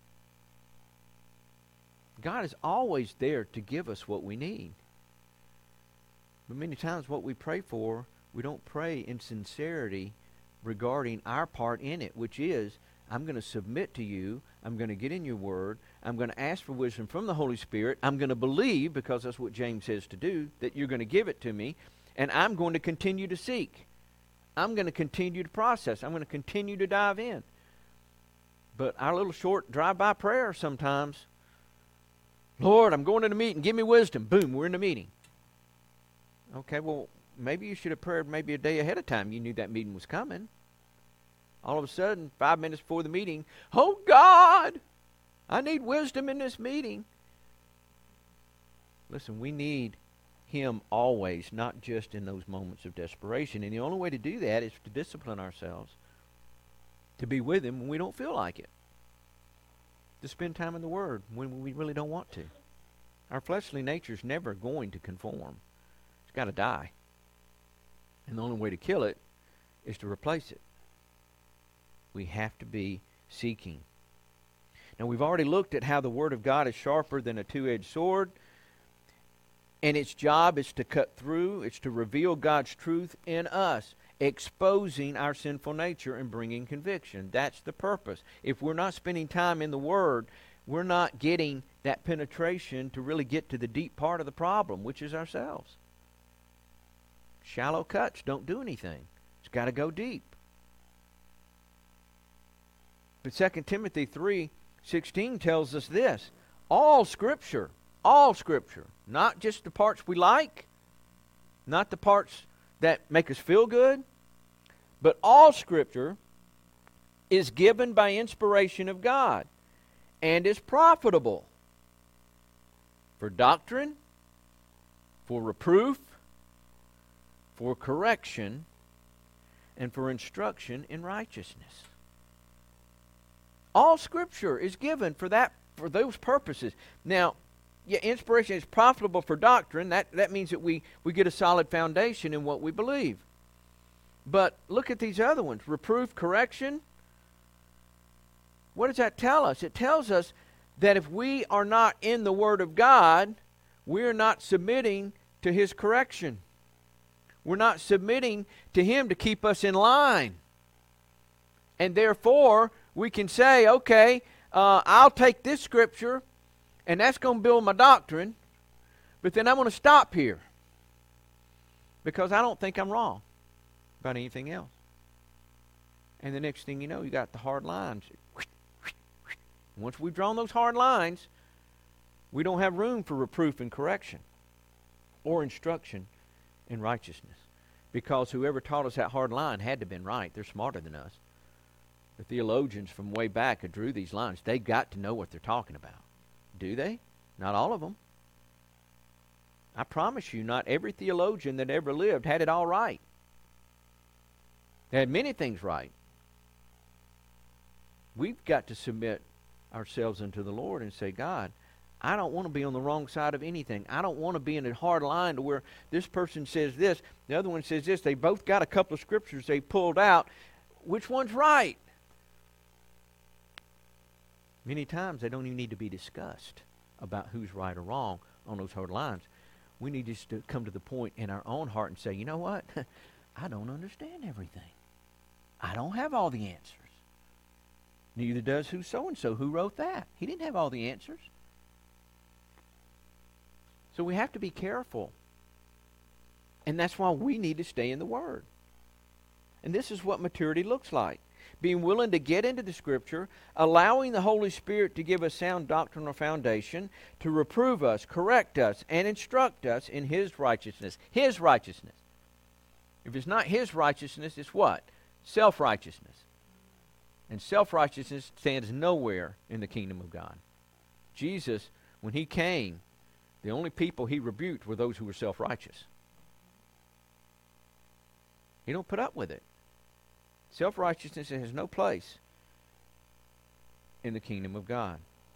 D: God is always there to give us what we need. But many times what we pray for, we don't pray in sincerity regarding our part in it, which is, I'm going to submit to you, I'm going to get in your Word, I'm going to ask for wisdom from the Holy Spirit, I'm going to believe, because that's what James says to do, that you're going to give it to me, and I'm going to continue to seek. I'm going to continue to process. I'm going to continue to dive in. But our little short drive-by prayer sometimes, Lord, I'm going to the meeting, give me wisdom. Boom, we're in the meeting. Okay, well, maybe you should have prayed maybe a day ahead of time. You knew that meeting was coming. All of a sudden, five minutes before the meeting, oh God, I need wisdom in this meeting. Listen, we need Him always, not just in those moments of desperation. And the only way to do that is to discipline ourselves, to be with Him when we don't feel like it, to spend time in the Word when we really don't want to. Our fleshly nature is never going to conform. It's got to die. And the only way to kill it is to replace it. We have to be seeking. Now, we've already looked at how the Word of God is sharper than a two-edged sword. And its job is to cut through. It's to reveal God's truth in us, exposing our sinful nature and bringing conviction. That's the purpose. If we're not spending time in the Word, we're not getting that penetration to really get to the deep part of the problem, which is ourselves. Shallow cuts don't do anything. It's got to go deep. But Second Timothy three sixteen tells us this. All Scripture, all Scripture, not just the parts we like, not the parts that make us feel good, but all Scripture is given by inspiration of God and is profitable for doctrine, for reproof, for correction, and for instruction in righteousness. All Scripture is given for that, for those purposes. Now, yeah, inspiration is profitable for doctrine. That, that means that we, we get a solid foundation in what we believe. But look at these other ones. Reproof, correction. What does that tell us? It tells us that if we are not in the Word of God, we're not submitting to His correction. We're not submitting to Him to keep us in line. And therefore, we can say, okay, uh, I'll take this scripture, and that's going to build my doctrine, but then I'm going to stop here because I don't think I'm wrong about anything else. And the next thing you know, you got the hard lines. Once we've drawn those hard lines, we don't have room for reproof and correction or instruction in righteousness, because whoever taught us that hard line had to have been right. They're smarter than us. The theologians from way back who drew these lines, they got to know what they're talking about. Do they? Not all of them. I promise you, not every theologian that ever lived had it all right. They had many things right. We've got to submit ourselves unto the Lord and say, God, I don't want to be on the wrong side of anything. I don't want to be in a hard line to where this person says this, the other one says this. They both got a couple of scriptures they pulled out. Which one's right? Many times they don't even need to be discussed about who's right or wrong on those hard lines. We need just to come to the point in our own heart and say, you know what? I don't understand everything. I don't have all the answers. Neither does who so-and-so who wrote that. He didn't have all the answers. So we have to be careful. And that's why we need to stay in the Word. And this is what maturity looks like. Being willing to get into the Scripture, allowing the Holy Spirit to give us sound doctrinal foundation, to reprove us, correct us, and instruct us in His righteousness. His righteousness. If it's not His righteousness, it's what? Self-righteousness. And self-righteousness stands nowhere in the kingdom of God. Jesus, when He came, the only people He rebuked were those who were self-righteous. He don't put up with it. Self-righteousness has no place in the kingdom of God.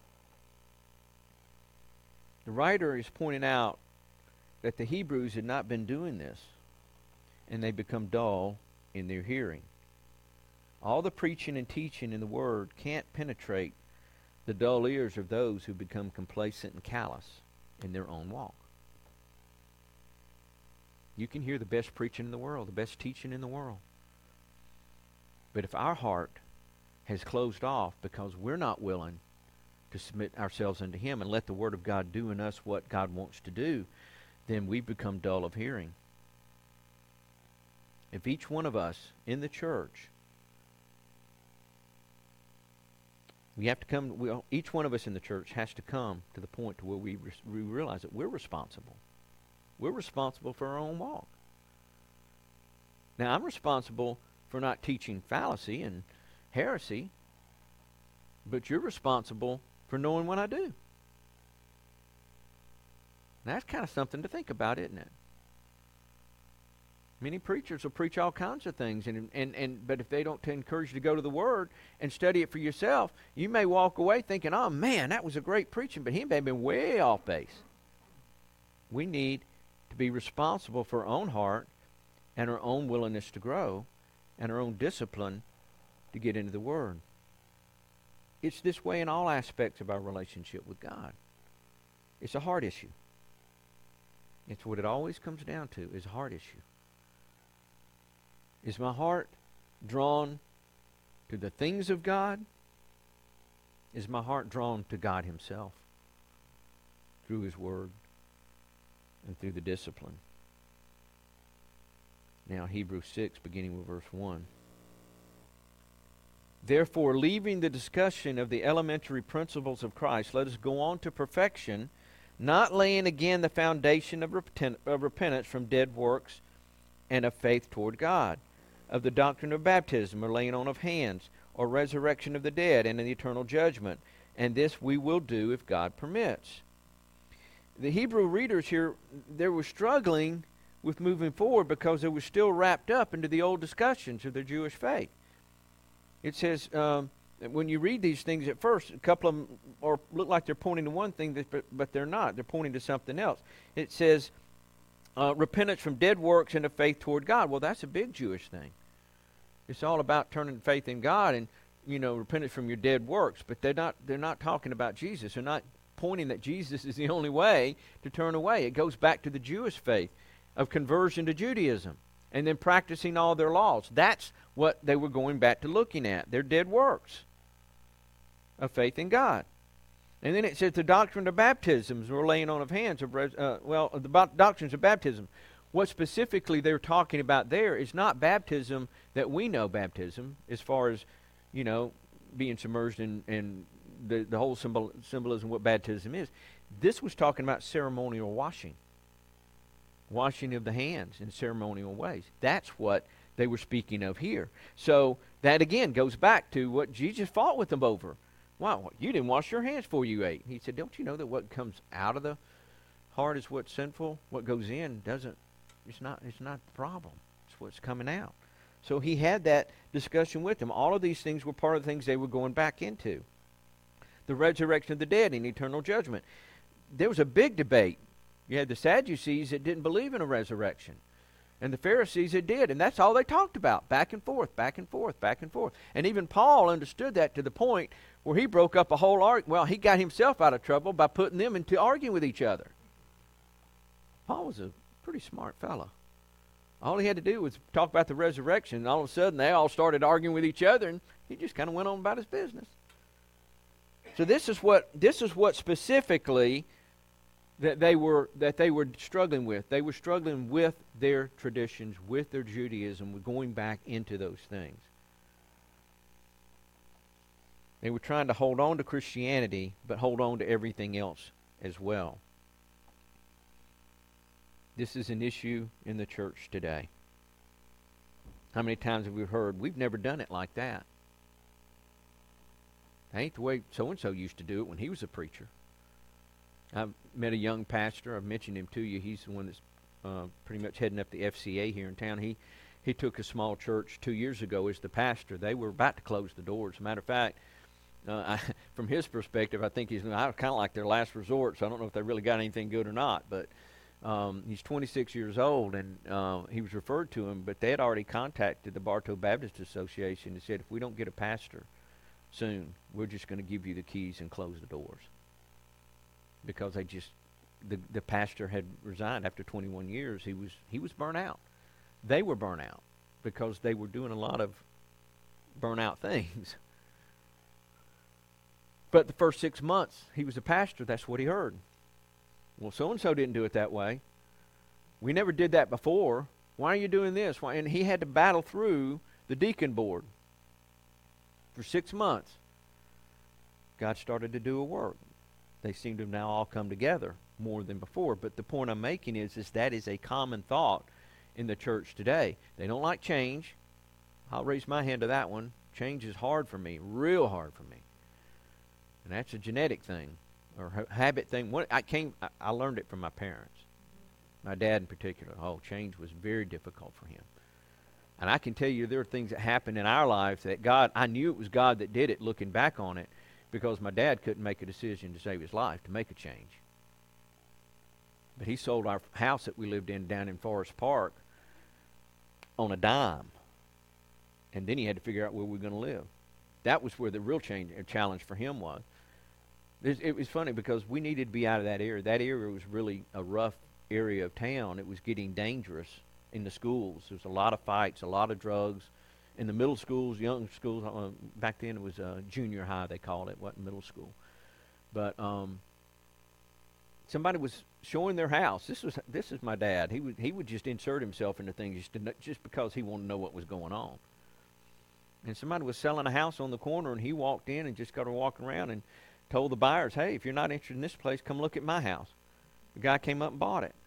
D: The writer is pointing out that the Hebrews had not been doing this, and they become dull in their hearing. All the preaching and teaching in the Word can't penetrate the dull ears of those who become complacent and callous in their own walk. You can hear the best preaching in the world, the best teaching in the world. But if our heart has closed off because we're not willing to submit ourselves unto Him and let the Word of God do in us what God wants to do, then we become dull of hearing. If each one of us in the church, we have to come, we, each one of us in the church has to come to the point to where we, re- we realize that we're responsible. We're responsible for our own walk. Now, I'm responsible for not teaching fallacy and heresy, but you're responsible for knowing what I do. Now, that's kind of something to think about, isn't it? Many preachers will preach all kinds of things, and, and, and but if they don't encourage you to go to the Word and study it for yourself, you may walk away thinking, oh man, that was a great preaching, but he may have been way off base. We need to be responsible for our own heart and our own willingness to grow and our own discipline to get into the Word. It's this way in all aspects of our relationship with God. It's a heart issue. It's what it always comes down to, is a heart issue. Is my heart drawn to the things of God? Is my heart drawn to God Himself through His Word and through the discipline? Now, Hebrews six, beginning with verse one. Therefore, leaving the discussion of the elementary principles of Christ, let us go on to perfection, not laying again the foundation of, repent- of repentance from dead works and of faith toward God, of the doctrine of baptism, or laying on of hands, or resurrection of the dead, and in the eternal judgment. And this we will do if God permits. The Hebrew readers here, they were struggling with moving forward because they were still wrapped up into the old discussions of their Jewish faith. It says, um, when you read these things at first, a couple of them or look like they're pointing to one thing, but, but they're not. They're pointing to something else. It says, uh, repentance from dead works and of faith toward God. Well, that's a big Jewish thing. It's all about turning faith in God and, you know, repentance from your dead works. But they're not, they're not talking about Jesus. They're not pointing that Jesus is the only way to turn away. It goes back to the Jewish faith of conversion to Judaism and then practicing all their laws. That's what they were going back to looking at, their dead works of faith in God. And then it says the doctrine of baptisms or laying on of hands, of res- uh, well, the bo- doctrines of baptism. What specifically they're talking about there is not baptism that we know baptism, as far as, you know, being submerged in, in the, the whole symbol, symbolism of what baptism is. This was talking about ceremonial washing. Washing of the hands in ceremonial ways. That's what they were speaking of here. So that again goes back to what Jesus fought with them over. Wow, you didn't wash your hands before you ate. He said, don't you know that what comes out of the heart is what's sinful? What goes in doesn't, it's not, it's not the problem. It's what's coming out. So he had that discussion with them. All of these things were part of the things they were going back into. The resurrection of the dead and eternal judgment. There was a big debate. You had the Sadducees that didn't believe in a resurrection, and the Pharisees that did, and that's all they talked about, back and forth, back and forth, back and forth. And even Paul understood that to the point where he broke up a whole argument. Well, he got himself out of trouble by putting them into arguing with each other. Paul was a pretty smart fellow. All he had to do was talk about the resurrection, and all of a sudden they all started arguing with each other, and he just kind of went on about his business. So this is what this is what specifically that they were that they were struggling with. They were struggling with their traditions, with their Judaism, with going back into those things. They were trying to hold on to Christianity, but hold on to everything else as well. This is an issue in the church today. How many times have we heard, we've never done it like that? That ain't the way so-and-so used to do it when he was a preacher. I've met a young pastor. I've mentioned him to you. He's the one that's uh, pretty much heading up the F C A here in town. He he took a small church two years ago as the pastor. They were about to close the doors. As a matter of fact, uh, I, from his perspective, I think he's kind of like their last resort, so I don't know if they really got anything good or not. But um, he's twenty-six years old, and uh, he was referred to him, but they had already contacted the Bartow Baptist Association and said, if we don't get a pastor soon, we're just going to give you the keys and close the doors. Because they just, the the pastor had resigned after twenty-one years. He was he was burnt out. They were burnt out because they were doing a lot of burnout things. But the first six months he was a pastor, that's what he heard. Well, so-and-so didn't do it that way. We never did that before. Why are you doing this? Why? And he had to battle through the deacon board for six months. God started to do a work. They seem to have now all come together more than before. But the point I'm making is, is that is a common thought in the church today. They don't like change. I'll raise my hand to that one. Change is hard for me, real hard for me. And that's a genetic thing or ha- habit thing. What I came, I, I learned it from my parents. My dad in particular. Oh, change was very difficult for him. And I can tell you there are things that happened in our lives that God, I knew it was God that did it looking back on it, because my dad couldn't make a decision to save his life, to make a change. But he sold our house that we lived in down in Forest Park on a dime. And then he had to figure out where we were going to live. That was where the real change, challenge for him was. It, it was funny because we needed to be out of that area. That area was really a rough area of town. It was getting dangerous in the schools. There was a lot of fights, a lot of drugs. In the middle schools, young schools, uh, back then it was uh, junior high, they called it, it wasn't middle school. But um, somebody was showing their house. This was this is my dad. He would he would just insert himself into things just to know, just because he wanted to know what was going on. And somebody was selling a house on the corner, and he walked in and just got to walk around and told the buyers, "Hey, if you're not interested in this place, come look at my house." The guy came up and bought it.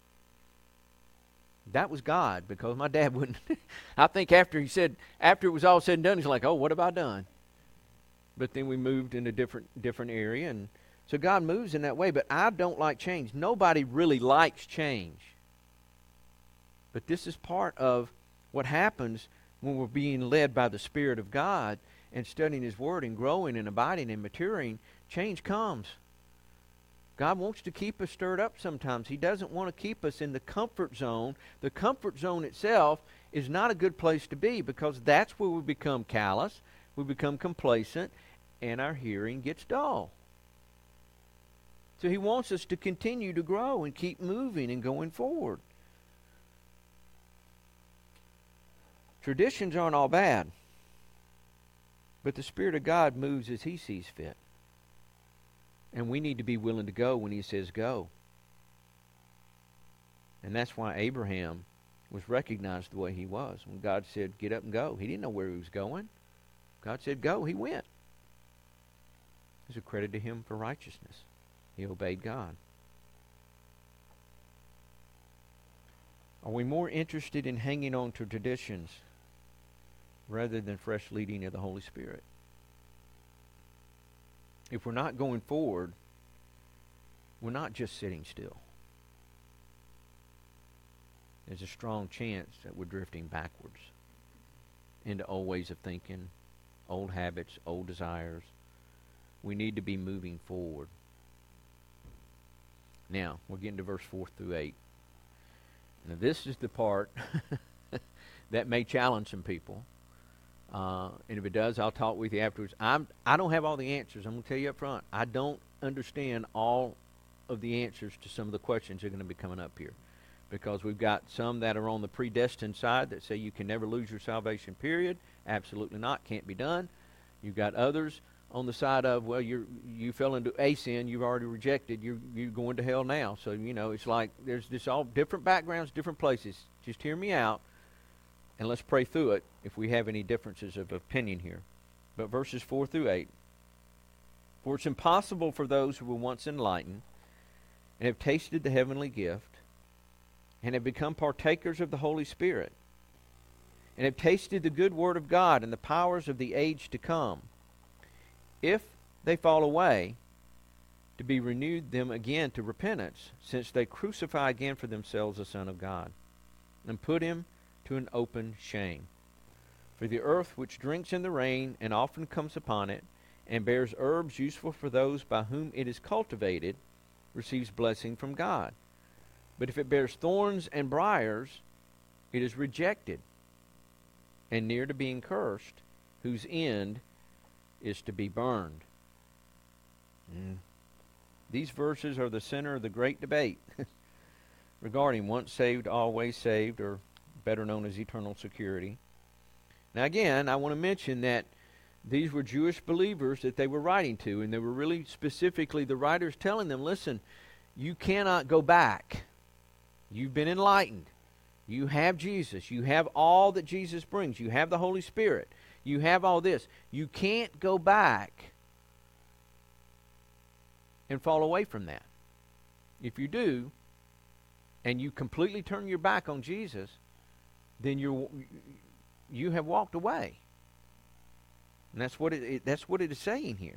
D: That was God, because my dad wouldn't. I think after he said, after it was all said and done, he's like, "Oh, what have I done?" But then we moved in a different different area, and so God moves in that way. But I don't like change. Nobody really likes change. But this is part of what happens when we're being led by the Spirit of God and studying His Word and growing and abiding and maturing. Change comes. God wants to keep us stirred up sometimes. He doesn't want to keep us in the comfort zone. The comfort zone itself is not a good place to be, because that's where we become callous, we become complacent, and our hearing gets dull. So He wants us to continue to grow and keep moving and going forward. Traditions aren't all bad. But the Spirit of God moves as He sees fit. And we need to be willing to go when He says go. And that's why Abraham was recognized the way he was. When God said, get up and go, he didn't know where he was going. God said, go, he went. It was a credit to him for righteousness. He obeyed God. Are we more interested in hanging on to traditions rather than fresh leading of the Holy Spirit? If we're not going forward, we're not just sitting still. There's a strong chance that we're drifting backwards into old ways of thinking, old habits, old desires. We need to be moving forward. Now, we're getting to verse four through eight. Now, this is the part that may challenge some people. Uh, and if it does, I'll talk with you afterwards. I'm, I don't have all the answers. I'm going to tell you up front. I don't understand all of the answers to some of the questions that are going to be coming up here. Because we've got some that are on the predestined side that say you can never lose your salvation, period. Absolutely not. Can't be done. You've got others on the side of, well, you you fell into a sin, you've already rejected, you're, you're going to hell now. So, you know, it's like there's just all different backgrounds, different places. Just hear me out, and let's pray through it if we have any differences of opinion here. But verses four through eight. For it's impossible for those who were once enlightened and have tasted the heavenly gift and have become partakers of the Holy Spirit and have tasted the good word of God and the powers of the age to come, if they fall away, to be renewed them again to repentance, since they crucify again for themselves the Son of God, and put him to an open shame. For the earth which drinks in the rain and often comes upon it, and bears herbs useful for those by whom it is cultivated, receives blessing from God. But if it bears thorns and briars, it is rejected, and near to being cursed, whose end is to be burned. Mm. These verses are the center of the great debate regarding once saved, always saved, or better known as eternal security. Now again, I want to mention that these were Jewish believers that they were writing to, and they were really specifically the writers telling them, listen, you cannot go back. You've been enlightened. You have Jesus. You have all that Jesus brings. You have the Holy Spirit. You have all this. You can't go back and fall away from that. If you do, and you completely turn your back on Jesus, then you you have walked away. And that's what it, it that's what it is saying here.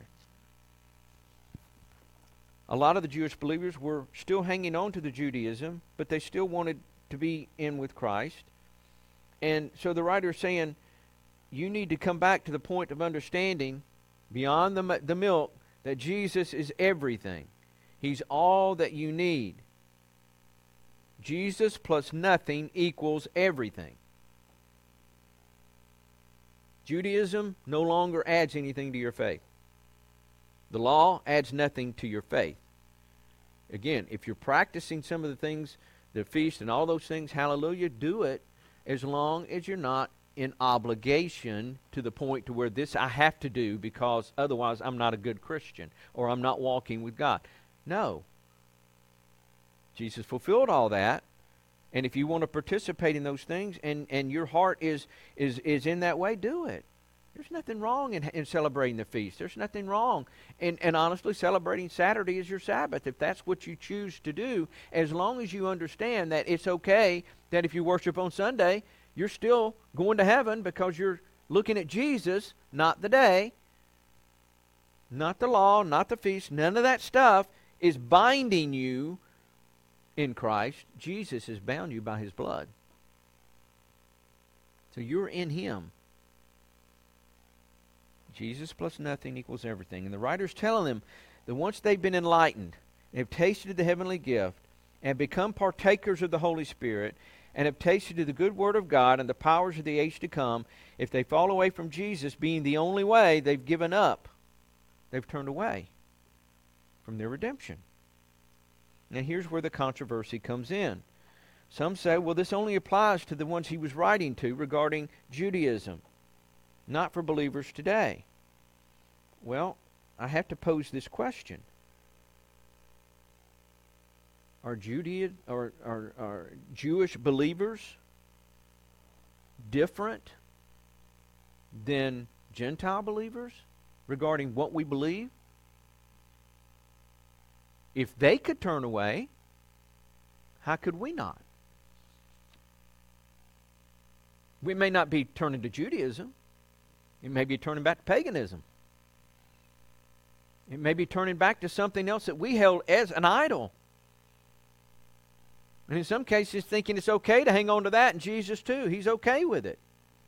D: A lot of the Jewish believers were still hanging on to the Judaism, but they still wanted to be in with Christ. And so the writer is saying, you need to come back to the point of understanding beyond the, the milk that Jesus is everything. He's all that you need. Jesus plus nothing equals everything. Judaism no longer adds anything to your faith. The law adds nothing to your faith. Again, if you're practicing some of the things, the feast and all those things, hallelujah, do it as long as you're not in obligation to the point to where this I have to do because otherwise I'm not a good Christian or I'm not walking with God. No. Jesus fulfilled all that. And if you want to participate in those things and, and your heart is, is, is in that way, do it. There's nothing wrong in, in celebrating the feast. There's nothing wrong in, in honestly celebrating Saturday as your Sabbath if that's what you choose to do, as long as you understand that it's okay that if you worship on Sunday, you're still going to heaven because you're looking at Jesus, not the day, not the law, not the feast. None of that stuff is binding you in Christ. Jesus has bound you by his blood. So you're in him. Jesus plus nothing equals everything. And the writer's telling them that once they've been enlightened, and have tasted the heavenly gift, and have become partakers of the Holy Spirit, and have tasted of the good word of God and the powers of the age to come, if they fall away from Jesus being the only way, they've given up. They've turned away from their redemption. Now here's where the controversy comes in. Some say, well, this only applies to the ones he was writing to regarding Judaism, not for believers today. Well, I have to pose this question. Are Judaism or are, are Jewish believers different than Gentile believers regarding what we believe? If they could turn away, how could we not? We may not be turning to Judaism. It may be turning back to paganism. It may be turning back to something else that we held as an idol. And in some cases thinking it's okay to hang on to that, and Jesus too, He's okay with it.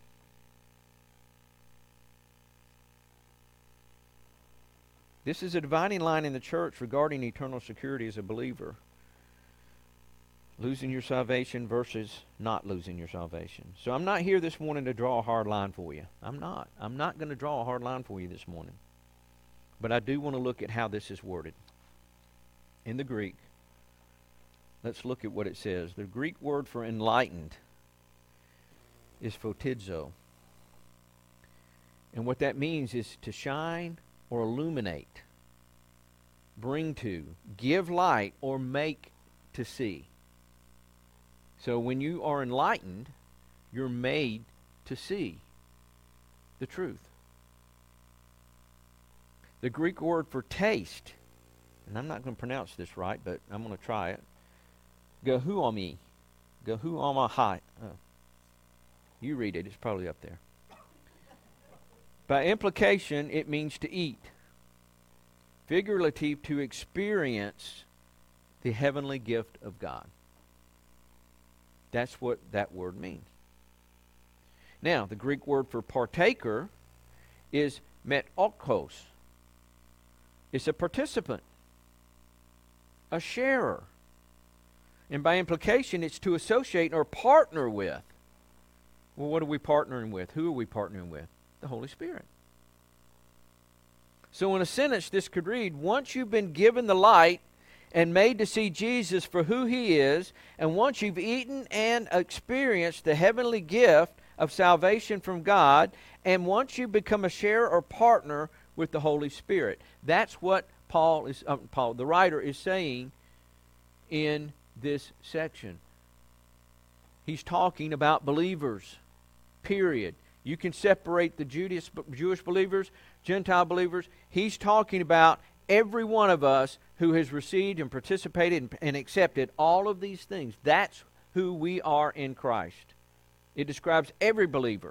D: This is a dividing line in the church regarding eternal security as a believer. Losing your salvation versus not losing your salvation. So I'm not here this morning to draw a hard line for you. I'm not. I'm not going to draw a hard line for you this morning. But I do want to look at how this is worded. In the Greek, let's look at what it says. The Greek word for enlightened is photizo. And what that means is to shine or illuminate, bring to, give light, or make to see. So when you are enlightened, you're made to see the truth. The Greek word for taste, and I'm not going to pronounce this right, but I'm going to try it. Gehuomi. Gehuomahai. Oh. You read it. It's probably up there. By implication, it means to eat. Figurative, to experience the heavenly gift of God. That's what that word means. Now, the Greek word for partaker is metokos. It's a participant, a sharer. And by implication, it's to associate or partner with. Well, what are we partnering with? Who are we partnering with? The Holy Spirit. So in a sentence, this could read, once you've been given the light and made to see Jesus for who He is, and once you've eaten and experienced the heavenly gift of salvation from God, and once you become a sharer or partner with the Holy Spirit. That's what Paul is, uh, Paul, the writer, is saying in this section. He's talking about believers, period. You can separate the Judas, Jewish believers, Gentile believers. He's talking about every one of us who has received and participated and, and accepted all of these things. That's who we are in Christ. It describes every believer.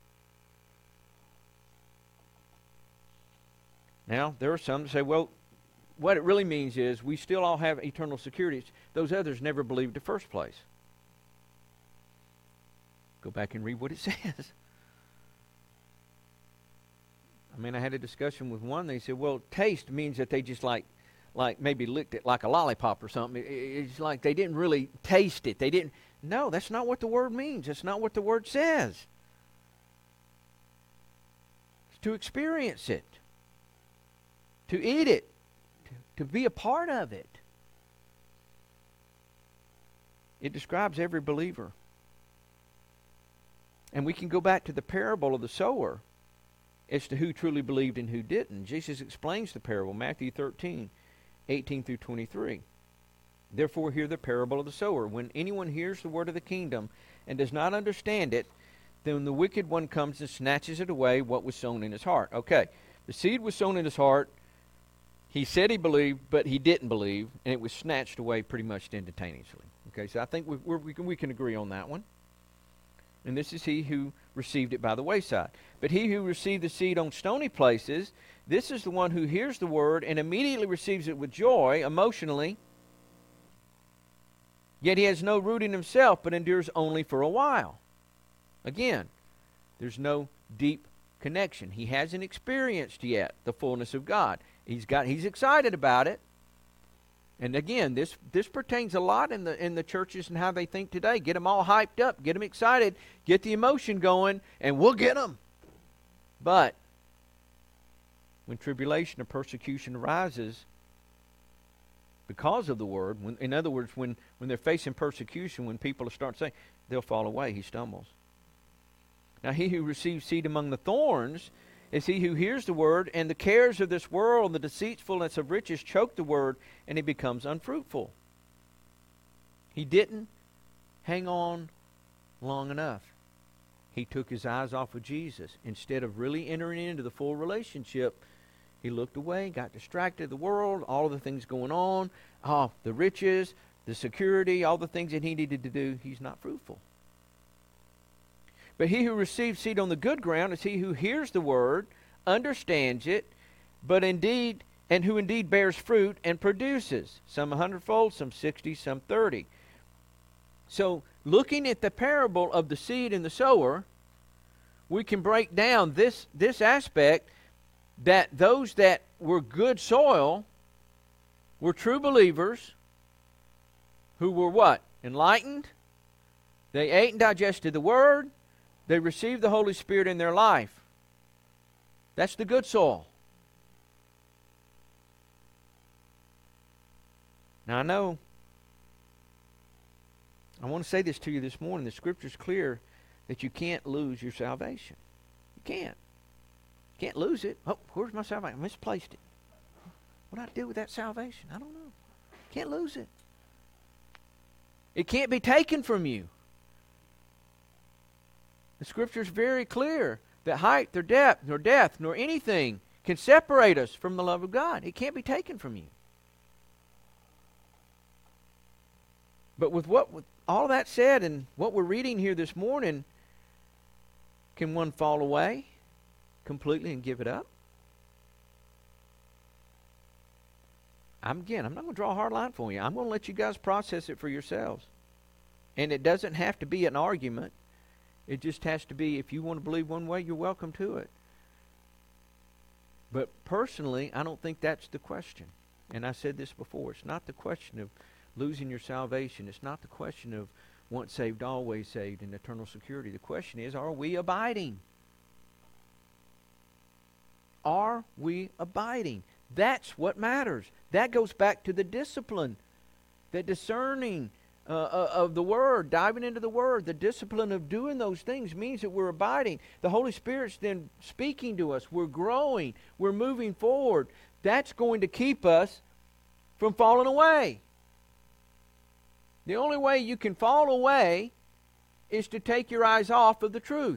D: Now, there are some that say, well, what it really means is we still all have eternal security. Those others never believed in the first place. Go back and read what it says. I mean, I had a discussion with one. They said, well, taste means that they just like, like maybe licked it like a lollipop or something. It, it's like they didn't really taste it. They didn't. No, that's not what the word means. That's not what the word says. It's to experience it, to eat it, to, to be a part of it. It describes every believer. And we can go back to the parable of the sower as to who truly believed and who didn't. Jesus explains the parable, Matthew thirteen, eighteen through twenty-three. Therefore hear the parable of the sower. When anyone hears the word of the kingdom and does not understand it, then the wicked one comes and snatches it away, what was sown in his heart. Okay, the seed was sown in his heart. He said he believed, but he didn't believe, and it was snatched away pretty much instantaneously. Okay, so I think we, we're, we, can, we can agree on that one. And this is he who received it by the wayside. But he who received the seed on stony places, this is the one who hears the word and immediately receives it with joy, emotionally. Yet he has no root in himself, but endures only for a while. Again, there's no deep connection. He hasn't experienced yet the fullness of God. He's got. He's excited about it. And again, this this pertains a lot in the in the churches and how they think today. Get them all hyped up, get them excited, get the emotion going, and we'll get them. But when tribulation or persecution arises, because of the word. When, in other words, when, when they're facing persecution, when people start saying, they'll fall away. He stumbles. Now he who receives seed among the thorns is he who hears the word, and the cares of this world and the deceitfulness of riches choke the word, and he becomes unfruitful. He didn't hang on long enough. He took his eyes off of Jesus. Instead of really entering into the full relationship, he looked away, got distracted, the world, all of the things going on, oh, the riches, the security, all the things that he needed to do. He's not fruitful. But he who receives seed on the good ground is he who hears the word, understands it, but indeed, and who indeed bears fruit and produces, some a hundredfold, some sixty, some thirty. So, looking at the parable of the seed and the sower, we can break down this, this aspect that those that were good soil were true believers who were what? Enlightened. They ate and digested the word. They received the Holy Spirit in their life. That's the good soil. Now I know, I want to say this to you this morning. The Scripture's clear that you can't lose your salvation. You can't. You can't lose it. Oh, where's my salvation? I misplaced it. What do I do with that salvation? I don't know. Can't lose it. It can't be taken from you. The Scripture is very clear that height or depth nor death nor anything can separate us from the love of God. It can't be taken from you. But with what with all that said and what we're reading here this morning, can one fall away completely and give it up? I'm again, I'm not going to draw a hard line for you. I'm going to let you guys process it for yourselves. And it doesn't have to be an argument. It just has to be, if you want to believe one way, you're welcome to it. But personally, I don't think that's the question. And I said this before. It's not the question of losing your salvation. It's not the question of once saved, always saved and eternal security. The question is, are we abiding? Are we abiding? That's what matters. That goes back to the discipline, the discerning uh, of the Word, diving into the Word. The discipline of doing those things means that we're abiding. The Holy Spirit's then speaking to us. We're growing. We're moving forward. That's going to keep us from falling away. The only way you can fall away is to take your eyes off of the truth.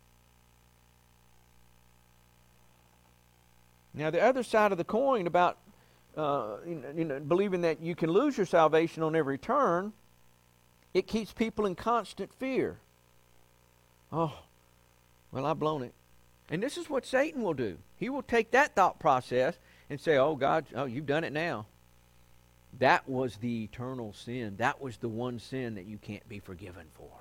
D: Now, the other side of the coin about uh, you know, believing that you can lose your salvation on every turn, it keeps people in constant fear. Oh, well, I've blown it. And this is what Satan will do. He will take that thought process and say, oh, God, oh, you've done it now. That was the eternal sin. That was the one sin that you can't be forgiven for.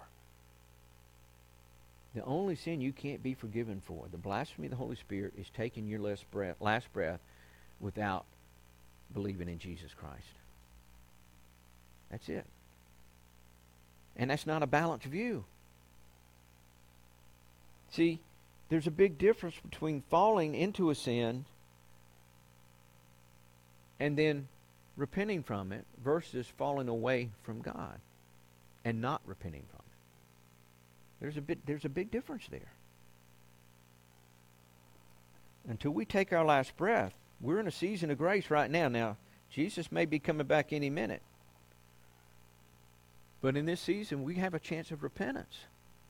D: The only sin you can't be forgiven for, the blasphemy of the Holy Spirit, is taking your last breath, last breath without believing in Jesus Christ. That's it. And that's not a balanced view. See, there's a big difference between falling into a sin and then repenting from it versus falling away from God and not repenting from it. There's a bit there's a big difference there. Until we take our last breath, we're in a season of grace right now. Now, Jesus may be coming back any minute. But in this season, we have a chance of repentance.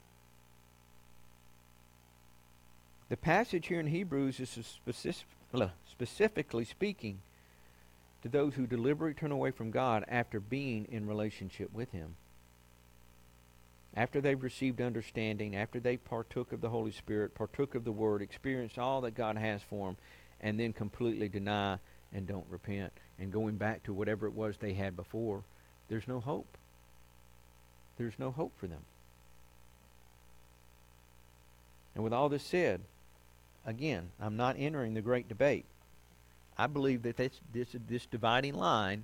D: The passage here in Hebrews is specific, specifically speaking to those who deliberately turn away from God after being in relationship with Him. After they've received understanding, after they partook of the Holy Spirit, partook of the Word, experienced all that God has for them, and then completely deny and don't repent, and going back to whatever it was they had before, there's no hope. There's no hope for them. And with all this said, again, I'm not entering the great debate. I believe that this, this, this dividing line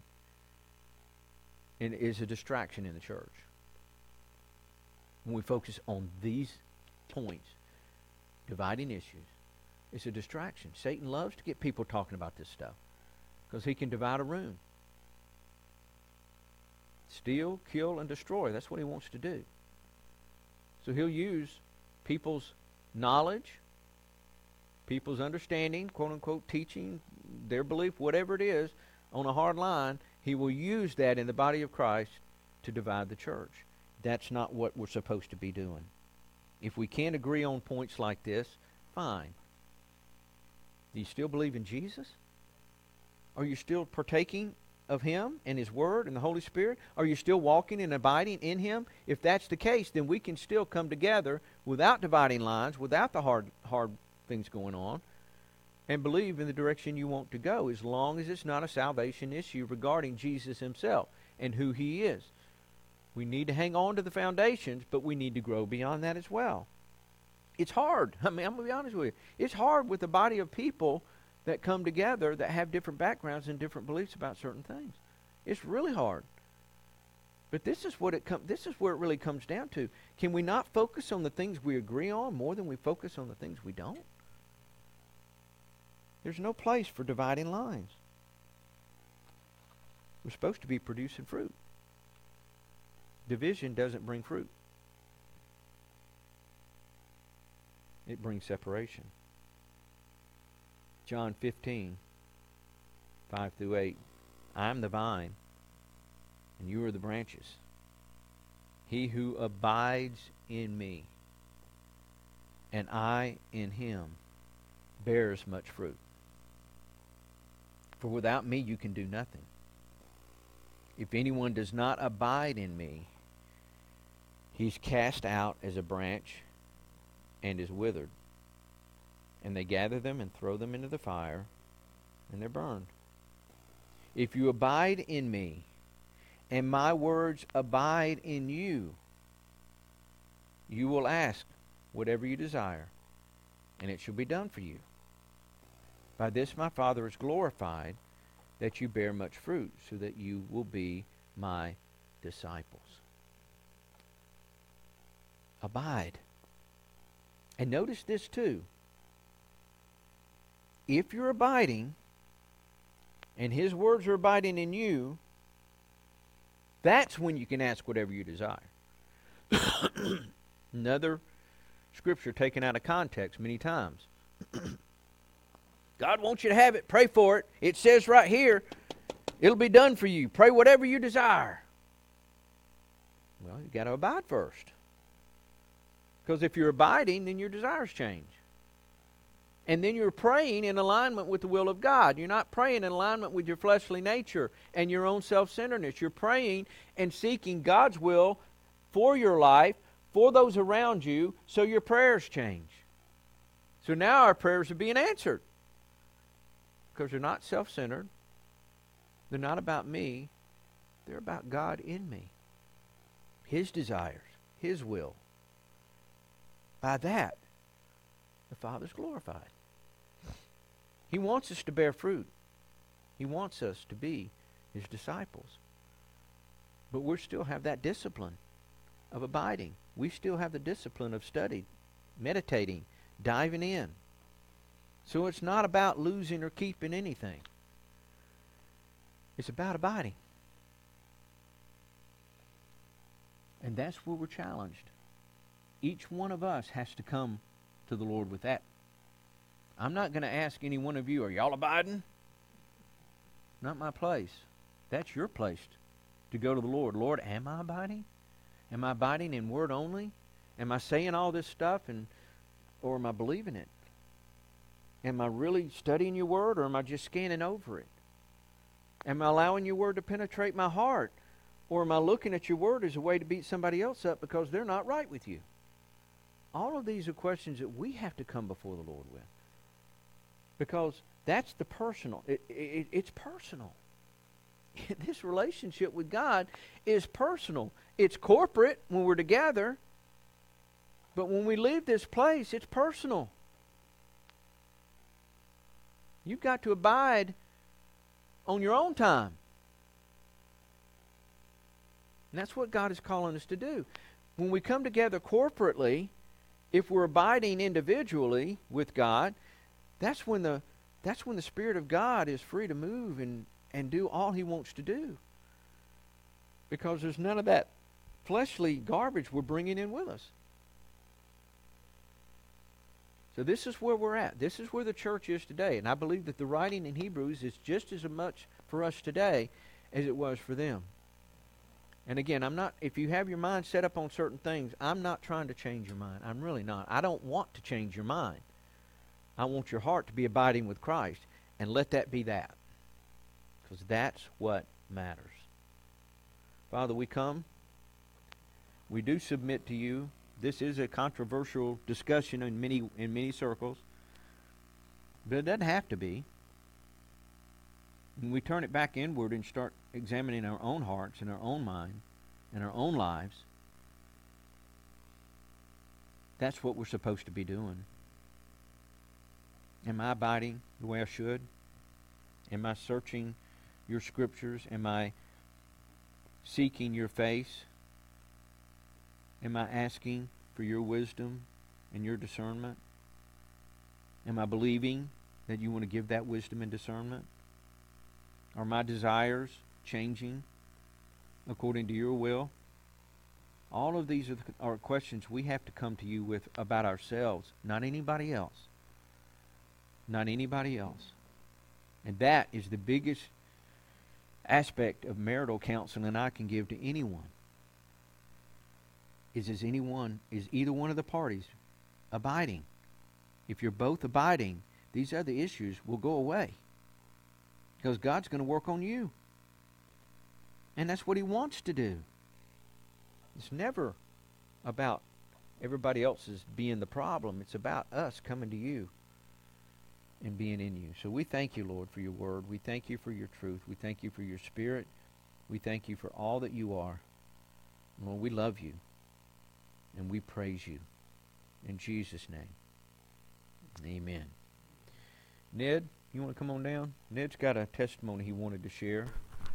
D: is a distraction in the church. When we focus on these points, dividing issues, it's a distraction. Satan loves to get people talking about this stuff because he can divide a room. Steal, kill, and destroy. That's what he wants to do. So he'll use people's knowledge, people's understanding, quote-unquote teaching, their belief, whatever it is, on a hard line. He will use that in the body of Christ to divide the church. That's not what we're supposed to be doing. If we can't agree on points like this, fine. Do you still believe in Jesus? Are you still partaking of Him and His Word and the Holy Spirit? Are you still walking and abiding in Him? If that's the case, then we can still come together without dividing lines, without the hard, hard things going on, and believe in the direction you want to go, as long as it's not a salvation issue regarding Jesus Himself and who He is. We need to hang on to the foundations, but we need to grow beyond that as well. It's hard. I mean, I'm going to be honest with you. It's hard with a body of people that come together that have different backgrounds and different beliefs about certain things. It's really hard. But this is what it com- this is where it really comes down to. Can we not focus on the things we agree on more than we focus on the things we don't? There's no place for dividing lines. We're supposed to be producing fruit. Division doesn't bring fruit. It brings separation. John fifteen, five through eight. I am the vine, and you are the branches. He who abides in me, and I in him, bears much fruit. For without me you can do nothing. If anyone does not abide in me, he's cast out as a branch and is withered. And they gather them and throw them into the fire, and they're burned. If you abide in me, and my words abide in you, you will ask whatever you desire, and it shall be done for you. By this my Father is glorified, that you bear much fruit, so that you will be my disciples. Abide. And notice this too. If you're abiding, and His words are abiding in you, that's when you can ask whatever you desire. Another scripture taken out of context many times. God wants you to have it. Pray for it. It says right here, it'll be done for you. Pray whatever you desire. Well, you've got to abide first. Because if you're abiding, then your desires change. And then you're praying in alignment with the will of God. You're not praying in alignment with your fleshly nature and your own self-centeredness. You're praying and seeking God's will for your life, for those around you, so your prayers change. So now our prayers are being answered. Because they're not self-centered. They're not about me. They're about God in me. His desires. His will. By that, the Father's glorified. He wants us to bear fruit. He wants us to be His disciples. But we still have that discipline of abiding. We still have the discipline of study, meditating, diving in. So it's not about losing or keeping anything. It's about abiding. And that's where we're challenged. Each one of us has to come to the Lord with that. I'm not going to ask any one of you, are y'all abiding? Not my place. That's your place to go to the Lord. Lord, am I abiding? Am I abiding in word only? Am I saying all this stuff and or am I believing it? Am I really studying your word, or am I just scanning over it? Am I allowing your word to penetrate my heart? Or am I looking at your word as a way to beat somebody else up because they're not right with you? All of these are questions that we have to come before the Lord with. Because that's the personal. It, it, it's personal. This relationship with God is personal. It's corporate when we're together. But when we leave this place, it's personal. You've got to abide on your own time. And that's what God is calling us to do. When we come together corporately, if we're abiding individually with God, that's when the that's when the Spirit of God is free to move and, and do all He wants to do. because there's none of that fleshly garbage we're bringing in with us. So this is where we're at. This is where the church is today. And I believe that the writing in Hebrews is just as much for us today as it was for them. And again, I'm not, if you have your mind set up on certain things, I'm not trying to change your mind. I'm really not. I don't want to change your mind. I want your heart to be abiding with Christ. And let that be that. Because that's what matters. Father, we come. We do submit to you. This is a controversial discussion in many in many circles. But it doesn't have to be. When we turn it back inward and start examining our own hearts and our own mind and our own lives, that's what we're supposed to be doing. Am I abiding the way I should? Am I searching your scriptures? Am I seeking your face? Am I asking for your wisdom and your discernment? Am I believing that you want to give that wisdom and discernment? Are my desires changing according to your will? All of these are, the, are questions we have to come to you with about ourselves, not anybody else. Not anybody else. And that is the biggest aspect of marital counseling I can give to anyone. Is is anyone, is either one of the parties abiding? If you're both abiding, these other issues will go away. Because God's going to work on you. And that's what He wants to do. It's never about everybody else's being the problem. It's about us coming to you and being in you. So we thank you, Lord, for your word. We thank you for your truth. We thank you for your spirit. We thank you for all that you are. Lord, we love you. And we praise you. In Jesus' name. Amen. Ned, you want to come on down? Ned's got a testimony he wanted to share.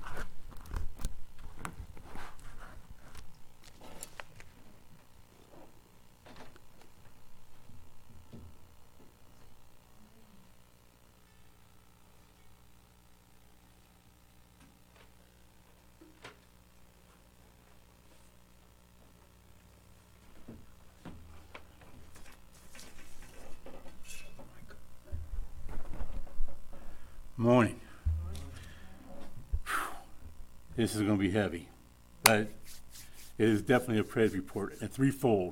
E: Morning. Whew. This is going to be heavy, but it is definitely a praise report, and threefold.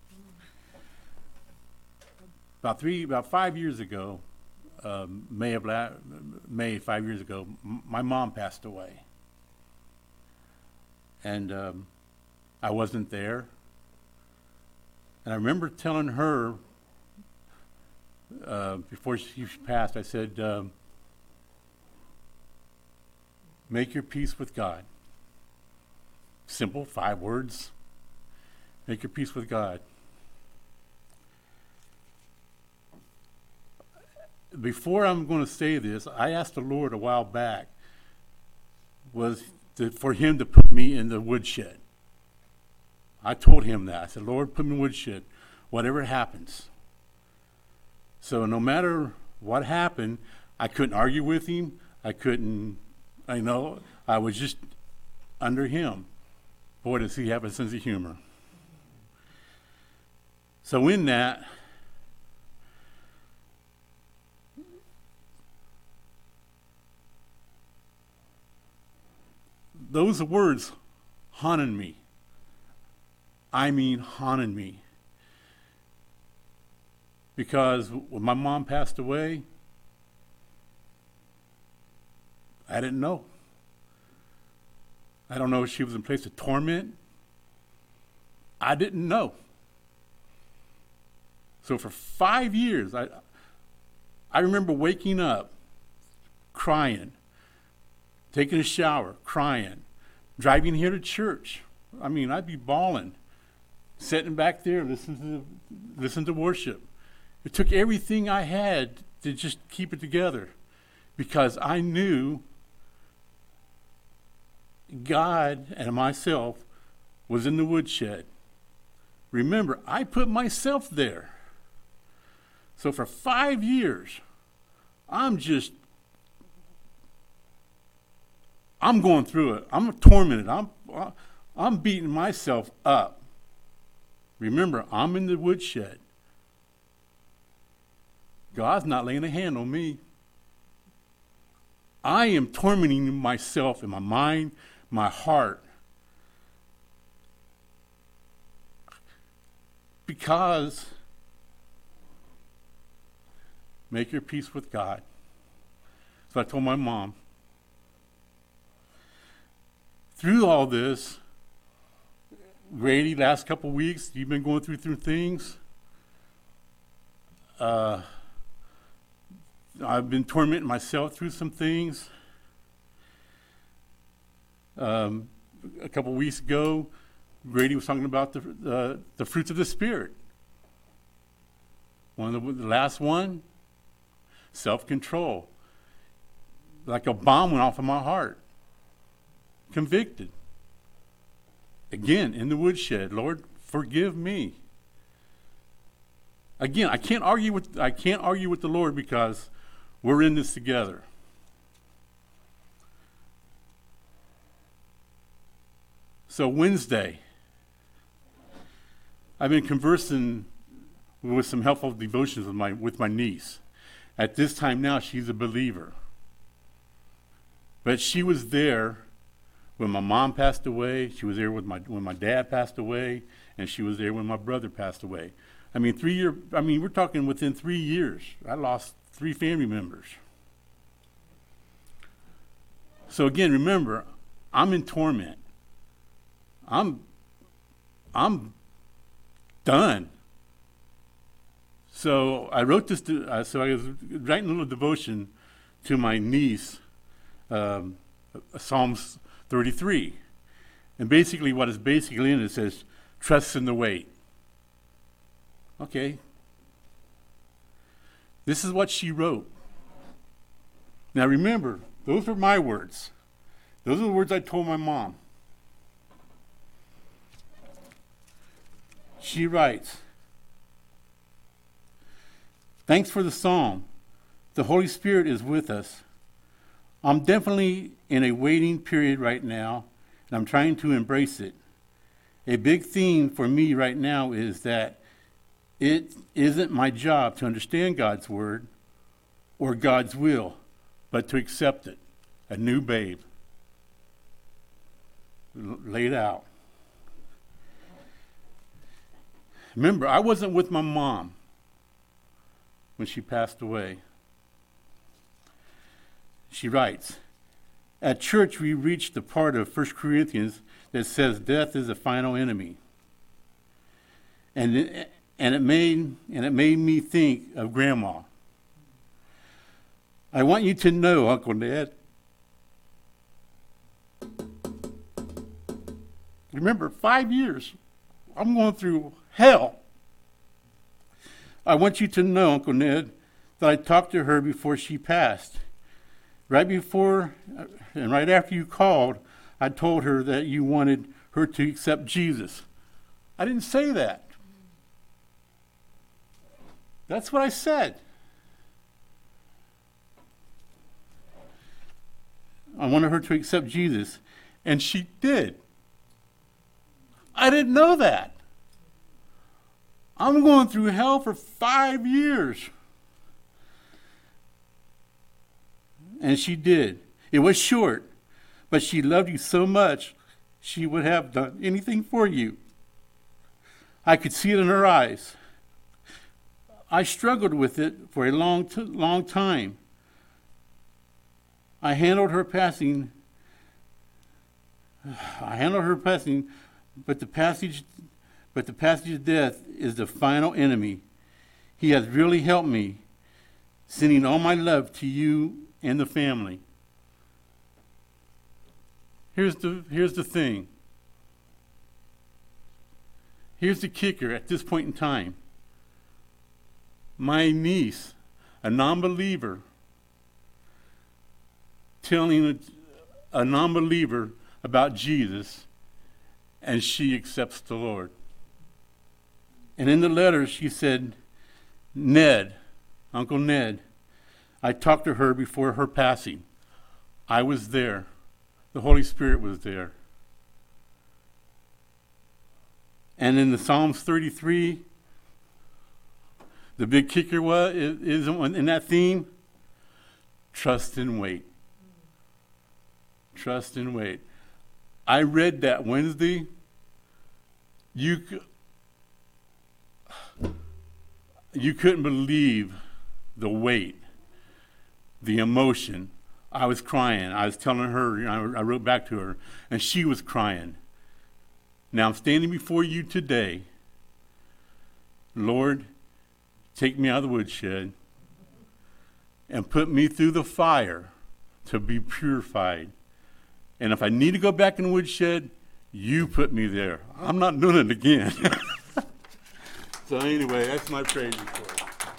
E: About three, about five years ago, um, May of la- May five years ago, m- my mom passed away, and um, I wasn't there. And I remember telling her uh, before she passed, I said, Um, make your peace with God. Simple, five words. Make your peace with God. Before I'm going to say this, I asked the Lord a while back was to, for Him to put me in the woodshed. I told Him that. I said, Lord, put me in the woodshed, whatever happens. So no matter what happened, I couldn't argue with Him. I couldn't I know, I was just under Him. Boy, does He have a sense of humor. So in that, those words haunted me. I mean, haunted me. Because when my mom passed away, I didn't know. I don't know if she was in a place of torment. I didn't know. So for five years, I I remember waking up, crying, taking a shower, crying, driving here to church. I mean, I'd be bawling, sitting back there, listening to listen to worship. It took everything I had to just keep it together, because I knew God and myself was in the woodshed. Remember, I put myself there. So for five years, I'm just, I'm going through it. I'm tormented. I'm I'm beating myself up. Remember, I'm in the woodshed. God's not laying a hand on me. I am tormenting myself in my mind, my heart, because make your peace with God. So I told my mom, through all this, Grady, last couple of weeks, you've been going through through things. Uh, I've been tormenting myself through some things. Um, a couple of weeks ago, Grady was talking about the uh, the fruits of the Spirit. One of the, the last one, self-control. Like a bomb went off in my heart. Convicted. Again, in the woodshed, Lord, forgive me. Again, I can't argue with I can't argue with the Lord because we're in this together. So Wednesday, I've been conversing with some helpful devotions with my with my niece. At this time now, she's a believer. But she was there when my mom passed away. She was there with my when my dad passed away, and she was there when my brother passed away. I mean, three year. I mean, we're talking within three years. I lost three family members. So again, remember, I'm in torment. I'm, I'm done. So I wrote this. To, uh, so I was writing a little devotion to my niece, um, Psalms thirty-three, and basically what is basically in it says, "Trust in the wait." Okay. This is what she wrote. Now remember, those are my words. Those are the words I told my mom. She writes, "Thanks for the psalm. The Holy Spirit is with us. I'm definitely in a waiting period right now, and I'm trying to embrace it. A big theme for me right now is that it isn't my job to understand God's word or God's will, but to accept it. A new babe. L- laid out. Remember, I wasn't with my mom when she passed away. She writes, at church we reached the part of First Corinthians that says death is the final enemy. And it, and it made and it made me think of Grandma. I want you to know, Uncle Ned. Remember, five years. I'm going through hell. I want you to know, Uncle Ned, that I talked to her before she passed. Right before and right after you called, I told her that you wanted her to accept Jesus. I didn't say that. That's what I said. I wanted her to accept Jesus, and she did. I didn't know that. I'm going through hell for five years. And she did. It was short, but she loved you so much, she would have done anything for you. I could see it in her eyes. I struggled with it for a long, t- long time. I handled her passing. I handled her passing, but the passage, but the passage of death is the final enemy. He has really helped me, sending all my love to you and the family. Here's the here's the thing. Here's the kicker at this point in time. My niece, a non-believer, telling a, a non-believer about Jesus, and she accepts the Lord. And in the letter she said, Ned, Uncle Ned, I talked to her before her passing. I was there. The Holy Spirit was there. And in the Psalms thirty-three, the big kicker was is, is in that theme, trust and wait. Trust and wait. I read that Wednesday. You you couldn't believe the weight, the emotion. I was crying. I was telling her, you know, I wrote back to her, and she was crying. Now I'm standing before you today. Lord, take me out of the woodshed and put me through the fire to be purified. And if I need to go back in the woodshed, you put me there. I'm not doing it again. So anyway, that's my praise report.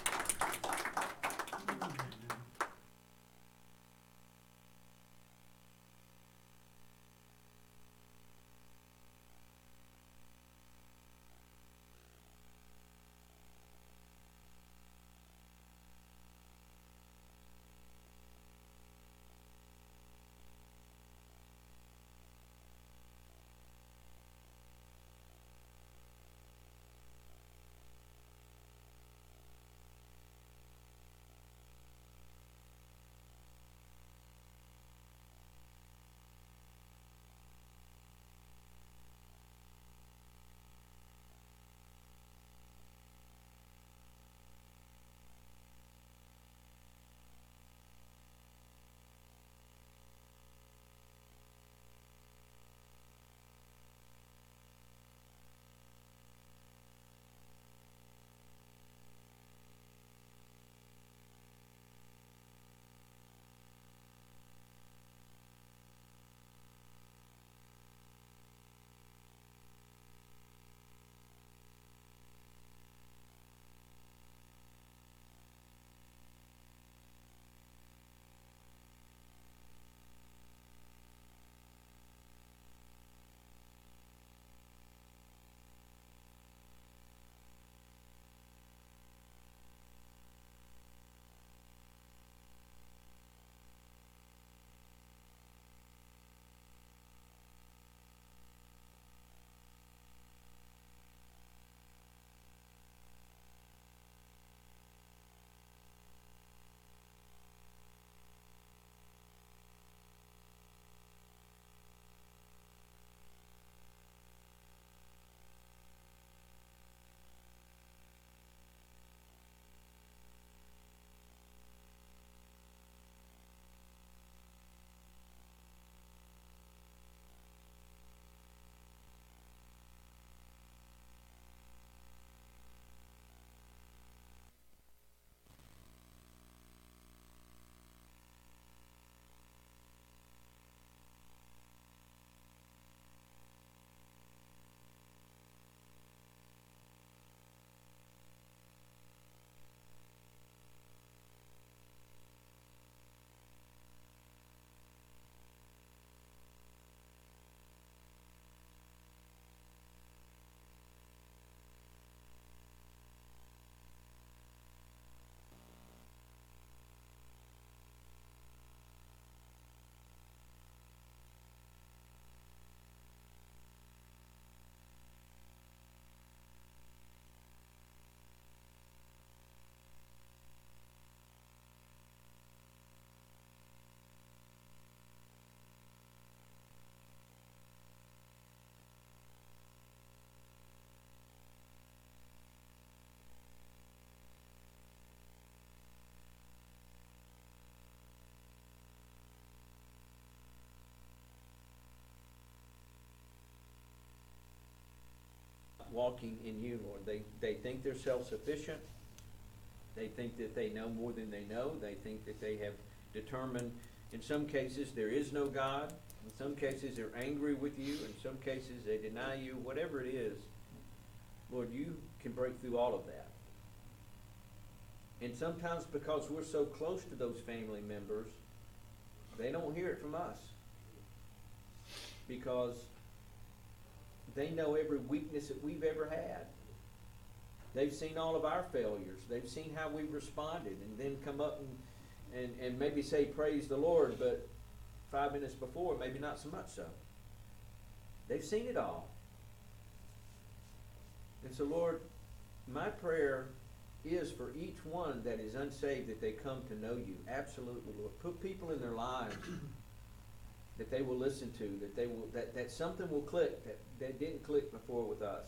D: Walking in you, Lord. They, they think they're self-sufficient. They think that they know more than they know. They think that they have determined, in some cases, there is no God. In some cases, they're angry with you. In some cases, they deny you. Whatever it is, Lord, you can break through all of that. And sometimes because we're so close to those family members, they don't hear it from us. Because they know every weakness that we've ever had. They've seen all of our failures. They've seen how we've responded, and then come up and, and, and maybe say, praise the Lord, but five minutes before, maybe not so much so. They've seen it all. And so, Lord, my prayer is for each one that is unsaved that they come to know you. Absolutely, Lord. Put people in their lives that they will listen to, that they will that, that something will click that, that didn't click before with us.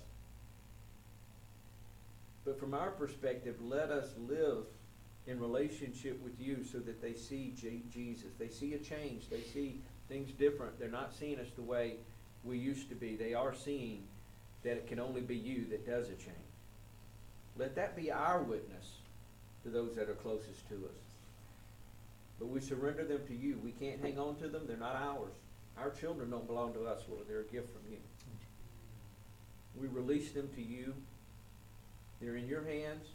D: But from our perspective, let us live in relationship with you so that they see J- Jesus. They see a change. They see things different. They're not seeing us the way we used to be. They are seeing that it can only be you that does a change. Let that be our witness to those that are closest to us. But we surrender them to you. We can't hang on to them. They're not ours. Our children don't belong to us, Lord. They're a gift from you. We release them to you. They're in your hands.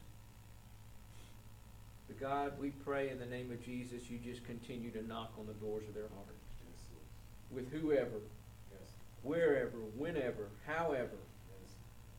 D: But God, we pray in the name of Jesus, you just continue to knock on the doors of their heart. With whoever, yes. Wherever, whenever, however. Yes.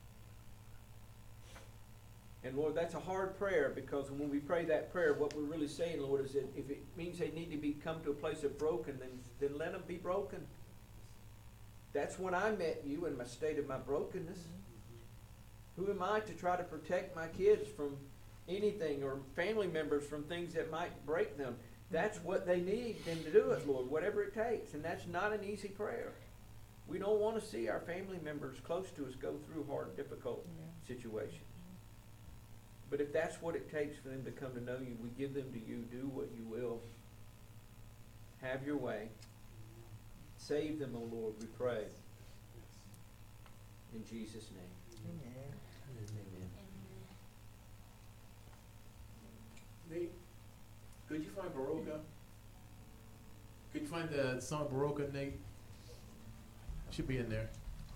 D: And Lord, that's a hard prayer, because when we pray that prayer, what we're really saying, Lord, is that if it means they need to be come to a place of broken, then, then let them be broken. That's when I met you in my state of my brokenness. Who am I to try to protect my kids from anything, or family members from things that might break them? That's what they need them to do it, Lord, whatever it takes. And that's not an easy prayer. We don't want to see our family members close to us go through hard, difficult yeah. situations. But if that's what it takes for them to come to know you, we give them to you. Do what you will. Have your way. Save them, O Lord, we pray. In Jesus' name.
B: Amen.
D: Amen.
A: Nate, could you find Baroka? Could you find the song Baroka, Nate? Should be in there.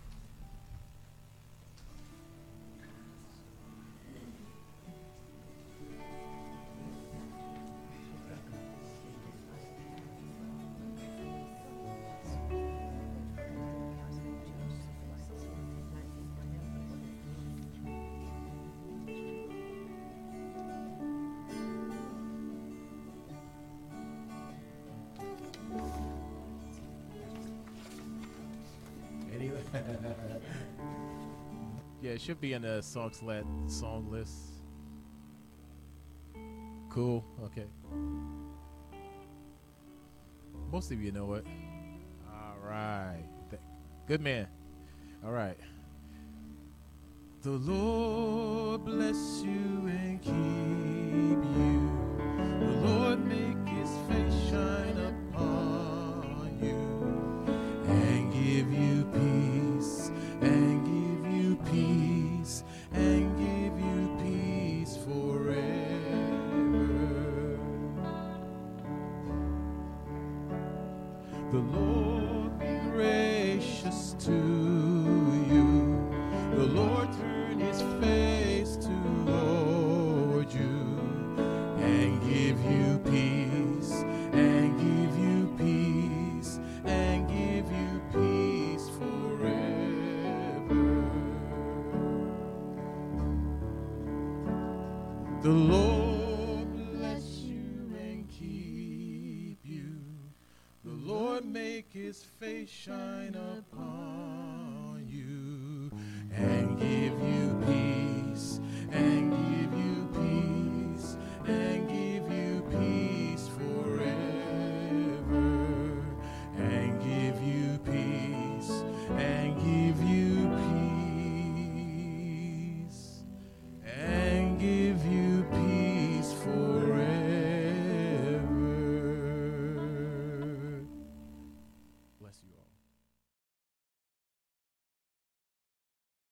A: Yeah, it should be in the song slat song list. Cool. Okay. Most of you know it. All right. Th- Good man. All right. The Lord bless you and keep you. The Lord make his face shine upon you and give you peace, and give you peace, and give you peace forever. The Lord be gracious to you. The Lord turn his face toward you and give you peace, and give you peace, and give you peace forever. The Lord bless you and keep you. The Lord make his face shine upon you and give